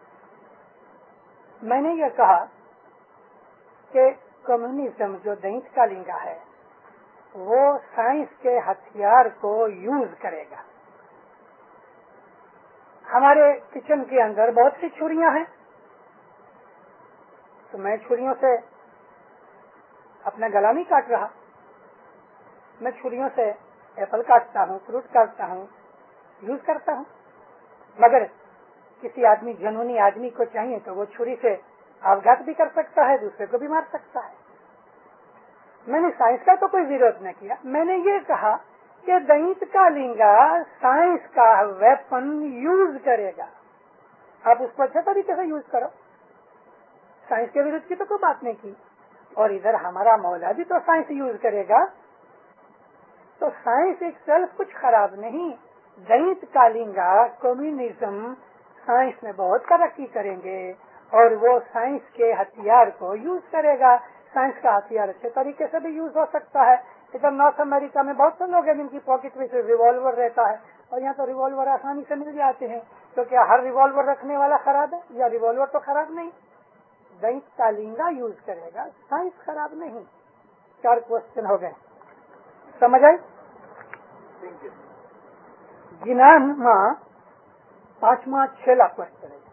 मैंने ये कहा कि कम्युनिज्म जो दैत कालिंगा है वो साइंस के हथियार को यूज करेगा. हमारे किचन के अंदर बहुत सी छुरियां हैं, तो मैं छुरियों से अपना गला नहीं काट रहा, मैं छुरियों से एप्पल काटता हूँ, फ्रूट काटता हूँ, यूज करता हूँ. मगर किसी आदमी जनूनी आदमी को चाहिए तो वो छुरी से आघात भी कर सकता है, दूसरे को भी मार सकता है. मैंने साइंस का तो कोई विरोध न किया, मैंने ये कहा कि दैत कालिंगा साइंस का वेपन यूज करेगा. आप उसको अच्छे तरीके से यूज करो, साइंस के विरुद्ध की तो कोई बात नहीं की. और इधर हमारा मौला भी तो साइंस यूज करेगा, तो साइंस एक सेल्फ कुछ खराब नहीं. दैत कालिंगा कम्युनिज्म साइंस में बहुत तरक्की करेंगे और वो साइंस के हथियार को यूज करेगा. साइंस का हथियार अच्छे तरीके से भी यूज हो सकता है. इधर नॉर्थ अमेरिका में बहुत से लोग हैं जिनकी पॉकेट में से रिवॉल्वर रहता है, और यहाँ तो रिवॉल्वर आसानी से मिल जाते हैं. तो क्या हर रिवॉल्वर रखने वाला खराब है? या रिवॉल्वर तो खराब नहीं, दैत कालिंगा यूज करेगा, साइंस खराब नहीं. चार क्वेश्चन हो गए, समझ आई? જ્ઞાનમાં પાંચમા છેલ્લા ક્વેશ્ચન